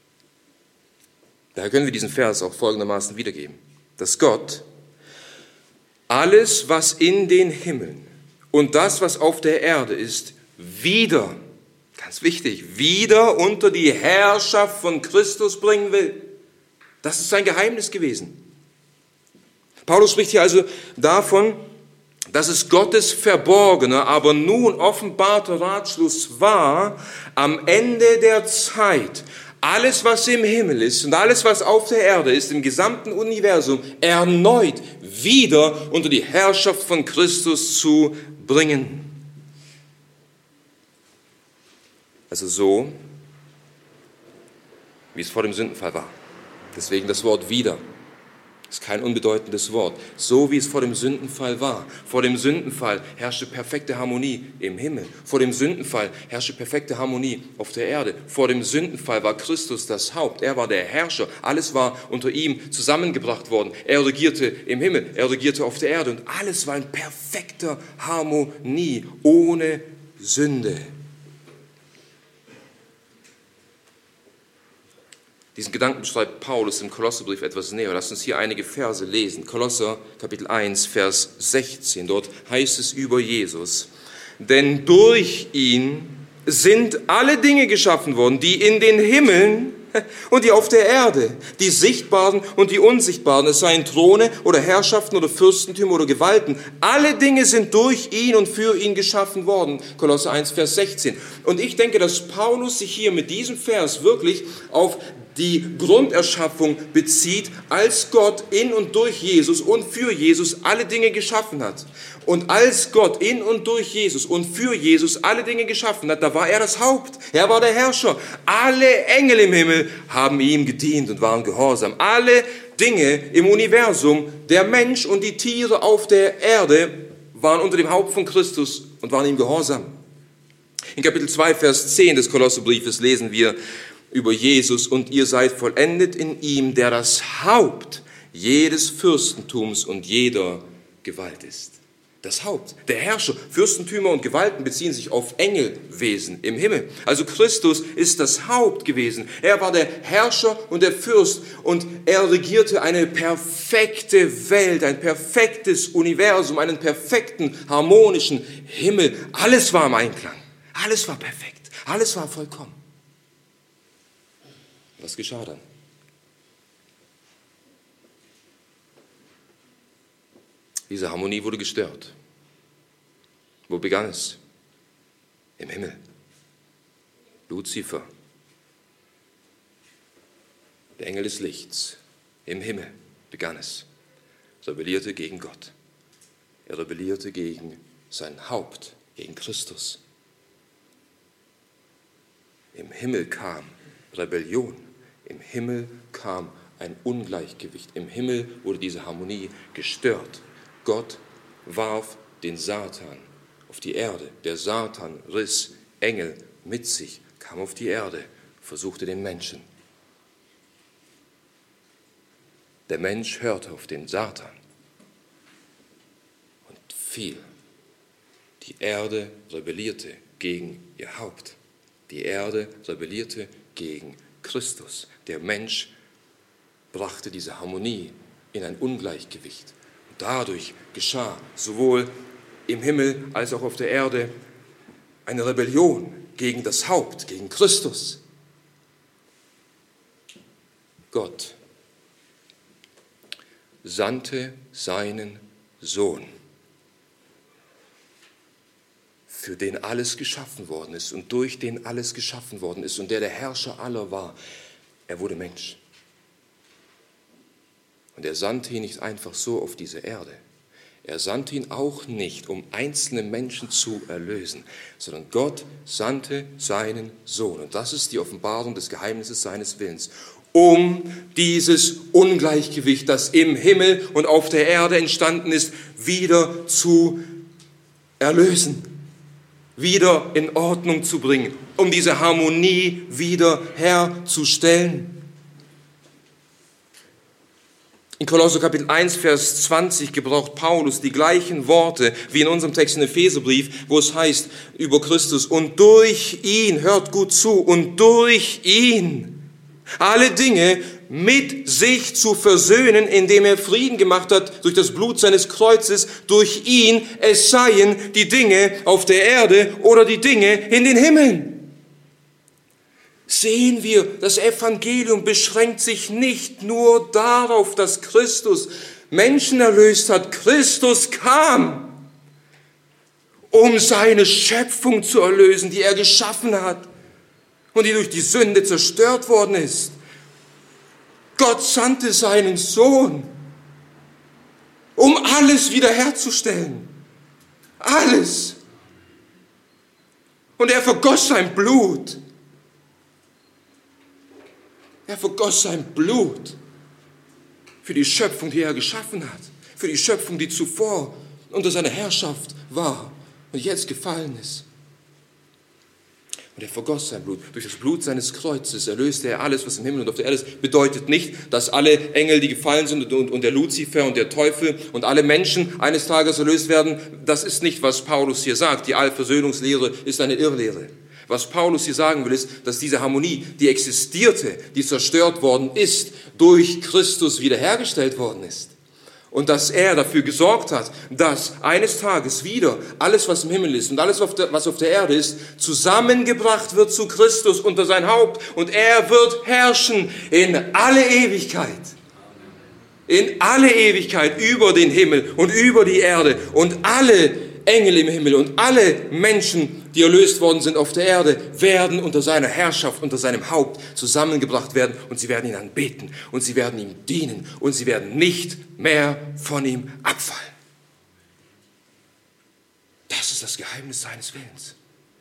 Daher können wir diesen Vers auch folgendermaßen wiedergeben, dass Gott alles, was in den Himmeln und das, was auf der Erde ist, wieder, ganz wichtig, wieder unter die Herrschaft von Christus bringen will. Das ist sein Geheimnis gewesen. Paulus spricht hier also davon, dass es Gottes verborgener, aber nun offenbarter Ratschluss war, am Ende der Zeit alles, was im Himmel ist und alles, was auf der Erde ist, im gesamten Universum, erneut wieder unter die Herrschaft von Christus zu bringen. Also so, wie es vor dem Sündenfall war. Deswegen das Wort wieder. Das ist kein unbedeutendes Wort. So wie es vor dem Sündenfall war. Vor dem Sündenfall herrschte perfekte Harmonie im Himmel. Vor dem Sündenfall herrschte perfekte Harmonie auf der Erde. Vor dem Sündenfall war Christus das Haupt. Er war der Herrscher. Alles war unter ihm zusammengebracht worden. Er regierte im Himmel. Er regierte auf der Erde. Und alles war in perfekter Harmonie, ohne Sünde. Diesen Gedanken beschreibt Paulus im Kolosserbrief etwas näher. Lasst uns hier einige Verse lesen. Kolosser Kapitel eins, Vers sechzehn. Dort heißt es über Jesus: Denn durch ihn sind alle Dinge geschaffen worden, die in den Himmeln und die auf der Erde, die sichtbaren und die unsichtbaren, es seien Throne oder Herrschaften oder Fürstentümer oder Gewalten. Alle Dinge sind durch ihn und für ihn geschaffen worden. Kolosser eins, Vers sechzehn. Und ich denke, dass Paulus sich hier mit diesem Vers wirklich auf die Grunderschaffung bezieht, als Gott in und durch Jesus und für Jesus alle Dinge geschaffen hat. Und als Gott in und durch Jesus und für Jesus alle Dinge geschaffen hat, da war er das Haupt. Er war der Herrscher. Alle Engel im Himmel haben ihm gedient und waren gehorsam. Alle Dinge im Universum, der Mensch und die Tiere auf der Erde waren unter dem Haupt von Christus und waren ihm gehorsam. In Kapitel zwei, Vers zehn des Kolosserbriefes lesen wir über Jesus: und ihr seid vollendet in ihm, der das Haupt jedes Fürstentums und jeder Gewalt ist. Das Haupt, der Herrscher. Fürstentümer und Gewalten beziehen sich auf Engelwesen im Himmel. Also Christus ist das Haupt gewesen. Er war der Herrscher und der Fürst und er regierte eine perfekte Welt, ein perfektes Universum, einen perfekten, harmonischen Himmel. Alles war im Einklang. Alles war perfekt. Alles war vollkommen. Was geschah dann? Diese Harmonie wurde gestört. Wo begann es? Im Himmel. Luzifer, der Engel des Lichts, im Himmel begann es. Rebellierte gegen Gott. Er rebellierte gegen sein Haupt, gegen Christus. Im Himmel kam Rebellion. Im Himmel kam ein Ungleichgewicht. Im Himmel wurde diese Harmonie gestört. Gott warf den Satan auf die Erde. Der Satan riss Engel mit sich, kam auf die Erde, versuchte den Menschen. Der Mensch hörte auf den Satan und fiel. Die Erde rebellierte gegen ihr Haupt. Die Erde rebellierte gegen Christus. Der Mensch brachte diese Harmonie in ein Ungleichgewicht. Dadurch geschah sowohl im Himmel als auch auf der Erde eine Rebellion gegen das Haupt, gegen Christus. Gott sandte seinen Sohn, für den alles geschaffen worden ist und durch den alles geschaffen worden ist und der der Herrscher aller war. Er wurde Mensch. Und er sandte ihn nicht einfach so auf diese Erde. Er sandte ihn auch nicht, um einzelne Menschen zu erlösen, sondern Gott sandte seinen Sohn. Und das ist die Offenbarung des Geheimnisses seines Willens, um dieses Ungleichgewicht, das im Himmel und auf der Erde entstanden ist, wieder zu erlösen, wieder in Ordnung zu bringen, um diese Harmonie wieder herzustellen. In Kolosser Kapitel eins, Vers zwanzig gebraucht Paulus die gleichen Worte wie in unserem Text im Epheserbrief, wo es heißt über Christus: und durch ihn, hört gut zu, und durch ihn alle Dinge mit sich zu versöhnen, indem er Frieden gemacht hat durch das Blut seines Kreuzes. Durch ihn, es seien die Dinge auf der Erde oder die Dinge in den Himmeln. Sehen wir, das Evangelium beschränkt sich nicht nur darauf, dass Christus Menschen erlöst hat. Christus kam, um seine Schöpfung zu erlösen, die er geschaffen hat und die durch die Sünde zerstört worden ist. Gott sandte seinen Sohn, um alles wiederherzustellen. Alles. Und er vergoss sein Blut. Er vergoss sein Blut für die Schöpfung, die er geschaffen hat, für die Schöpfung, die zuvor unter seiner Herrschaft war und jetzt gefallen ist. Und er vergoss sein Blut. Durch das Blut seines Kreuzes erlöste er alles, was im Himmel und auf der Erde ist. Bedeutet nicht, dass alle Engel, die gefallen sind, und, und der Luzifer und der Teufel und alle Menschen eines Tages erlöst werden. Das ist nicht, was Paulus hier sagt. Die Allversöhnungslehre ist eine Irrlehre. Was Paulus hier sagen will, ist, dass diese Harmonie, die existierte, die zerstört worden ist, durch Christus wiederhergestellt worden ist. Und dass er dafür gesorgt hat, dass eines Tages wieder alles, was im Himmel ist und alles, was auf der Erde ist, zusammengebracht wird zu Christus unter sein Haupt. Und er wird herrschen in alle Ewigkeit. In alle Ewigkeit über den Himmel und über die Erde. Und alle Engel im Himmel und alle Menschen, die erlöst worden sind auf der Erde, werden unter seiner Herrschaft, unter seinem Haupt zusammengebracht werden und sie werden ihn anbeten und sie werden ihm dienen und sie werden nicht mehr von ihm abfallen. Das ist das Geheimnis seines Willens.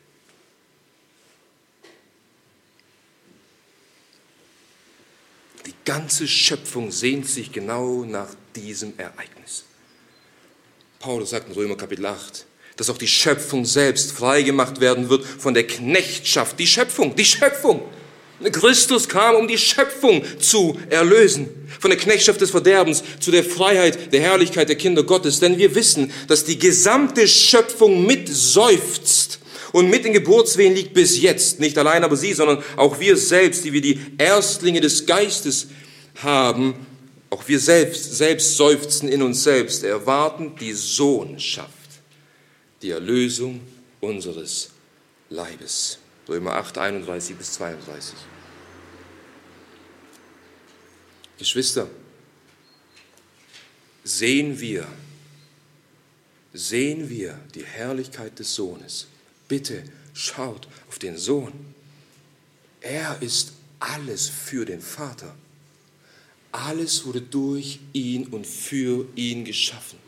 Die ganze Schöpfung sehnt sich genau nach diesem Ereignis. Paulus sagt in Römer Kapitel acht, dass auch die Schöpfung selbst freigemacht werden wird von der Knechtschaft. Die Schöpfung, die Schöpfung. Christus kam, um die Schöpfung zu erlösen. Von der Knechtschaft des Verderbens zu der Freiheit, der Herrlichkeit der Kinder Gottes. Denn wir wissen, dass die gesamte Schöpfung mitseufzt und mit in Geburtswehen liegt bis jetzt. Nicht allein aber sie, sondern auch wir selbst, die wir die Erstlinge des Geistes haben. Auch wir selbst, selbst seufzen in uns selbst, erwarten die Sohnschaft, die Erlösung unseres Leibes. Römer acht, einunddreißig bis zweiunddreißig. Geschwister, sehen wir, sehen wir die Herrlichkeit des Sohnes. Bitte schaut auf den Sohn. Er ist alles für den Vater. Alles wurde durch ihn und für ihn geschaffen.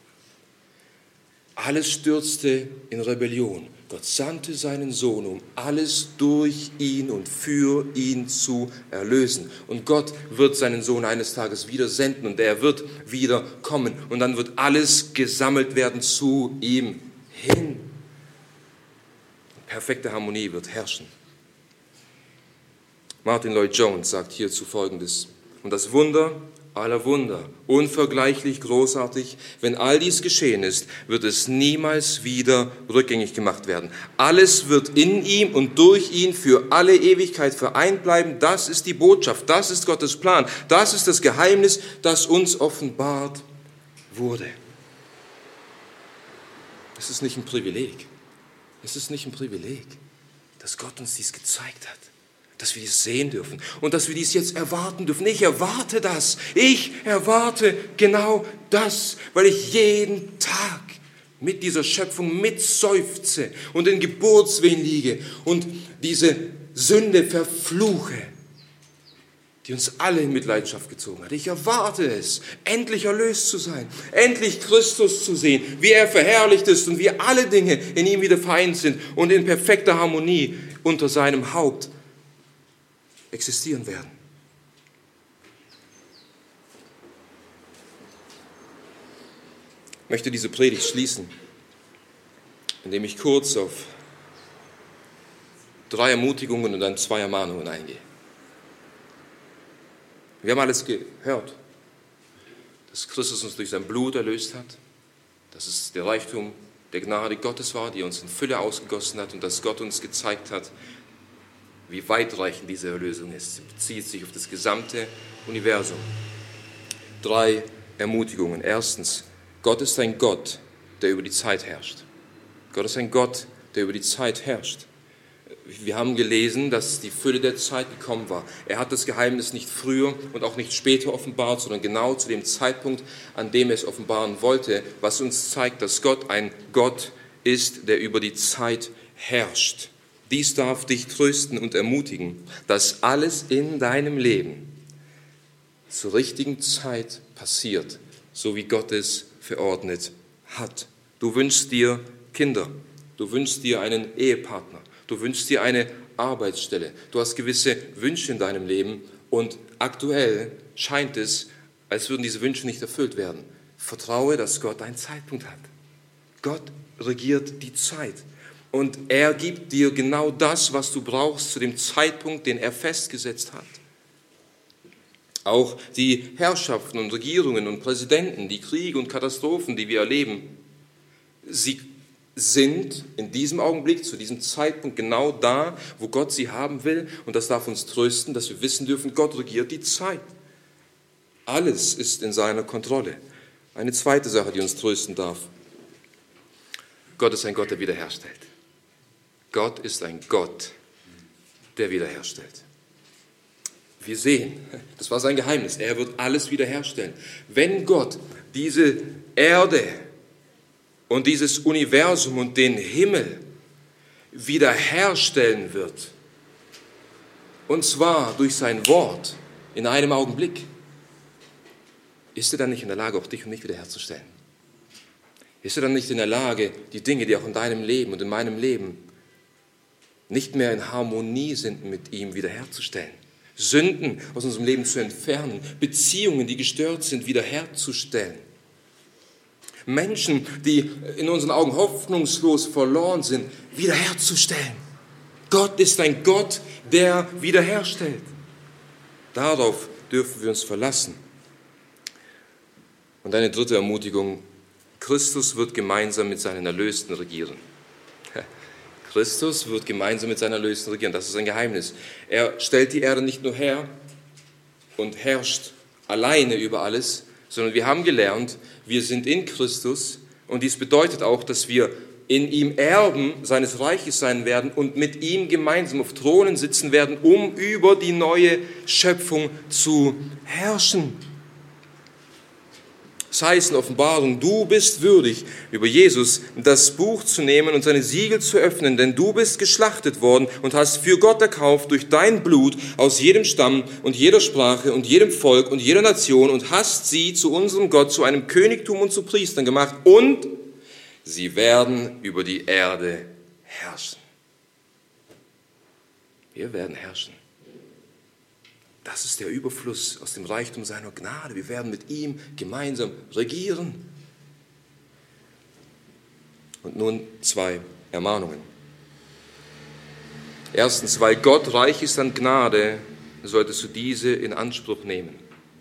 Alles stürzte in Rebellion. Gott sandte seinen Sohn, um alles durch ihn und für ihn zu erlösen. Und Gott wird seinen Sohn eines Tages wieder senden und er wird wieder kommen. Und dann wird alles gesammelt werden zu ihm hin. Perfekte Harmonie wird herrschen. Martin Lloyd-Jones sagt hierzu Folgendes: Und das Wunder aller Wunder, unvergleichlich großartig, wenn all dies geschehen ist, wird es niemals wieder rückgängig gemacht werden. Alles wird in ihm und durch ihn für alle Ewigkeit vereint bleiben. Das ist die Botschaft, das ist Gottes Plan, das ist das Geheimnis, das uns offenbart wurde. Es ist nicht ein Privileg, es ist nicht ein Privileg, dass Gott uns dies gezeigt hat. Dass wir dies sehen dürfen und dass wir dies jetzt erwarten dürfen. Ich erwarte das. Ich erwarte genau das, weil ich jeden Tag mit dieser Schöpfung mitseufze und in Geburtswehen liege und diese Sünde verfluche, die uns alle in Mitleidenschaft gezogen hat. Ich erwarte es, endlich erlöst zu sein, endlich Christus zu sehen, wie er verherrlicht ist und wie alle Dinge in ihm wieder vereint sind und in perfekter Harmonie unter seinem Haupt existieren werden. Ich möchte diese Predigt schließen, indem ich kurz auf drei Ermutigungen und dann zwei Ermahnungen eingehe. Wir haben alles gehört, dass Christus uns durch sein Blut erlöst hat, dass es der Reichtum der Gnade Gottes war, die uns in Fülle ausgegossen hat und dass Gott uns gezeigt hat, wie weitreichend diese Erlösung ist. Sie bezieht sich auf das gesamte Universum. Drei Ermutigungen. Erstens, Gott ist ein Gott, der über die Zeit herrscht. Gott ist ein Gott, der über die Zeit herrscht. Wir haben gelesen, dass die Fülle der Zeit gekommen war. Er hat das Geheimnis nicht früher und auch nicht später offenbart, sondern genau zu dem Zeitpunkt, an dem er es offenbaren wollte, was uns zeigt, dass Gott ein Gott ist, der über die Zeit herrscht. Dies darf dich trösten und ermutigen, dass alles in deinem Leben zur richtigen Zeit passiert, so wie Gott es verordnet hat. Du wünschst dir Kinder, du wünschst dir einen Ehepartner, du wünschst dir eine Arbeitsstelle, du hast gewisse Wünsche in deinem Leben und aktuell scheint es, als würden diese Wünsche nicht erfüllt werden. Vertraue, dass Gott einen Zeitpunkt hat. Gott regiert die Zeit. Und er gibt dir genau das, was du brauchst, zu dem Zeitpunkt, den er festgesetzt hat. Auch die Herrschaften und Regierungen und Präsidenten, die Kriege und Katastrophen, die wir erleben, sie sind in diesem Augenblick, zu diesem Zeitpunkt genau da, wo Gott sie haben will. Und das darf uns trösten, dass wir wissen dürfen, Gott regiert die Zeit. Alles ist in seiner Kontrolle. Eine zweite Sache, die uns trösten darf. Gott ist ein Gott, der wiederherstellt. Gott ist ein Gott, der wiederherstellt. Wir sehen, das war sein Geheimnis, er wird alles wiederherstellen. Wenn Gott diese Erde und dieses Universum und den Himmel wiederherstellen wird, und zwar durch sein Wort in einem Augenblick, ist er dann nicht in der Lage, auch dich und mich wiederherzustellen? Ist er dann nicht in der Lage, die Dinge, die auch in deinem Leben und in meinem Leben nicht mehr in Harmonie sind, mit ihm wiederherzustellen? Sünden aus unserem Leben zu entfernen, Beziehungen, die gestört sind, wiederherzustellen. Menschen, die in unseren Augen hoffnungslos verloren sind, wiederherzustellen. Gott ist ein Gott, der wiederherstellt. Darauf dürfen wir uns verlassen. Und eine dritte Ermutigung: Christus wird gemeinsam mit seinen Erlösten regieren. Christus wird gemeinsam mit seinen Erlösten regieren. Das ist ein Geheimnis. Er stellt die Erde nicht nur her und herrscht alleine über alles, sondern wir haben gelernt, wir sind in Christus, und dies bedeutet auch, dass wir in ihm Erben seines Reiches sein werden und mit ihm gemeinsam auf Thronen sitzen werden, um über die neue Schöpfung zu herrschen. Es heißt in Offenbarung: Du bist würdig, über Jesus das Buch zu nehmen und seine Siegel zu öffnen, denn du bist geschlachtet worden und hast für Gott erkauft durch dein Blut aus jedem Stamm und jeder Sprache und jedem Volk und jeder Nation und hast sie zu unserem Gott, zu einem Königtum und zu Priestern gemacht, und sie werden über die Erde herrschen. Wir werden herrschen. Das ist der Überfluss aus dem Reichtum seiner Gnade. Wir werden mit ihm gemeinsam regieren. Und nun zwei Ermahnungen. Erstens: Weil Gott reich ist an Gnade, solltest du diese in Anspruch nehmen.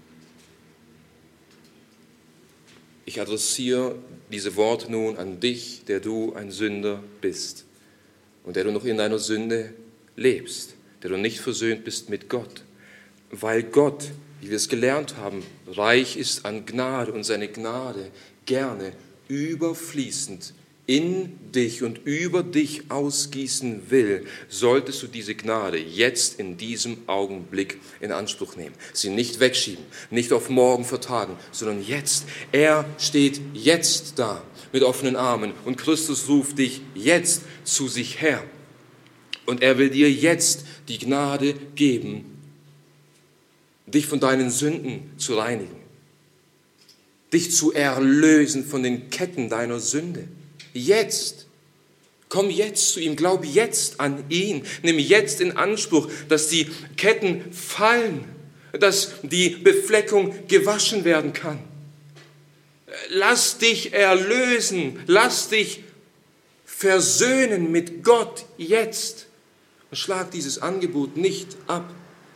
Ich adressiere diese Worte nun an dich, der du ein Sünder bist und der du noch in deiner Sünde lebst, der du nicht versöhnt bist mit Gott. Weil Gott, wie wir es gelernt haben, reich ist an Gnade und seine Gnade gerne überfließend in dich und über dich ausgießen will, solltest du diese Gnade jetzt in diesem Augenblick in Anspruch nehmen. Sie nicht wegschieben, nicht auf morgen vertagen, sondern jetzt. Er steht jetzt da mit offenen Armen und Christus ruft dich jetzt zu sich her. Und er will dir jetzt die Gnade geben, dich von deinen Sünden zu reinigen, dich zu erlösen von den Ketten deiner Sünde. Jetzt, komm jetzt zu ihm, glaub jetzt an ihn, nimm jetzt in Anspruch, dass die Ketten fallen, dass die Befleckung gewaschen werden kann. Lass dich erlösen, lass dich versöhnen mit Gott jetzt und schlag dieses Angebot nicht ab.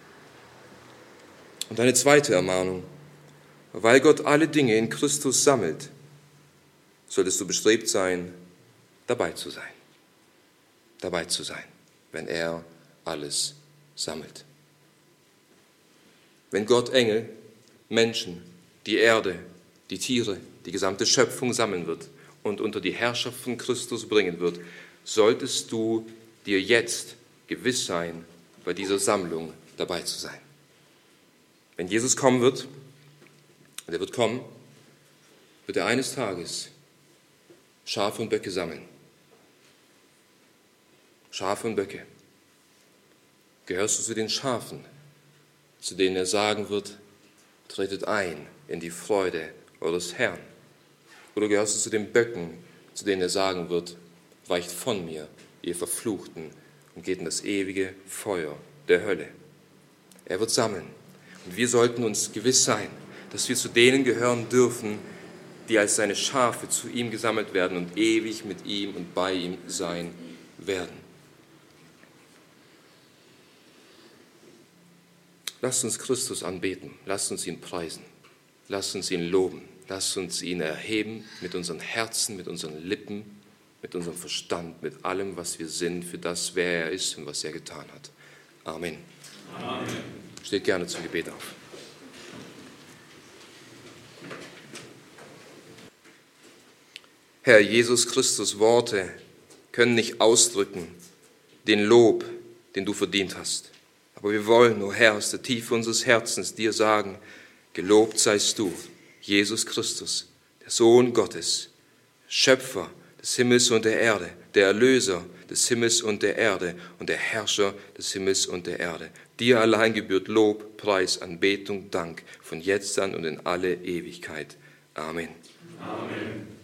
Und eine zweite Ermahnung: Weil Gott alle Dinge in Christus sammelt, solltest du bestrebt sein, dabei zu sein. Dabei zu sein, wenn er alles sammelt. Wenn Gott Engel, Menschen, die Erde, die Tiere, die gesamte Schöpfung sammeln wird und unter die Herrschaft von Christus bringen wird, solltest du dir jetzt gewiss sein, bei dieser Sammlung dabei zu sein. Wenn Jesus kommen wird, und er wird kommen, wird er eines Tages Schafe und Böcke sammeln. Schafe und Böcke. Gehörst du zu den Schafen, zu denen er sagen wird: Tretet ein in die Freude eures Herrn? Oder gehörst du zu den Böcken, zu denen er sagen wird: Weicht von mir, ihr Verfluchten, und geht in das ewige Feuer der Hölle? Er wird sammeln. Und wir sollten uns gewiss sein, dass wir zu denen gehören dürfen, die als seine Schafe zu ihm gesammelt werden und ewig mit ihm und bei ihm sein werden. Lasst uns Christus anbeten, lasst uns ihn preisen, lasst uns ihn loben, lasst uns ihn erheben mit unseren Herzen, mit unseren Lippen, mit unserem Verstand, mit allem, was wir sind, für das, wer er ist und was er getan hat. Amen. Amen. Steht gerne zum Gebet auf. Herr Jesus Christus, Worte können nicht ausdrücken den Lob, den du verdient hast. Aber wir wollen, o Herr, aus der Tiefe unseres Herzens dir sagen, gelobt seist du, Jesus Christus, der Sohn Gottes, Schöpfer des Himmels und der Erde, der Erlöser des Himmels und der Erde und der Herrscher des Himmels und der Erde. Dir allein gebührt Lob, Preis, Anbetung, Dank, von jetzt an und in alle Ewigkeit. Amen. Amen.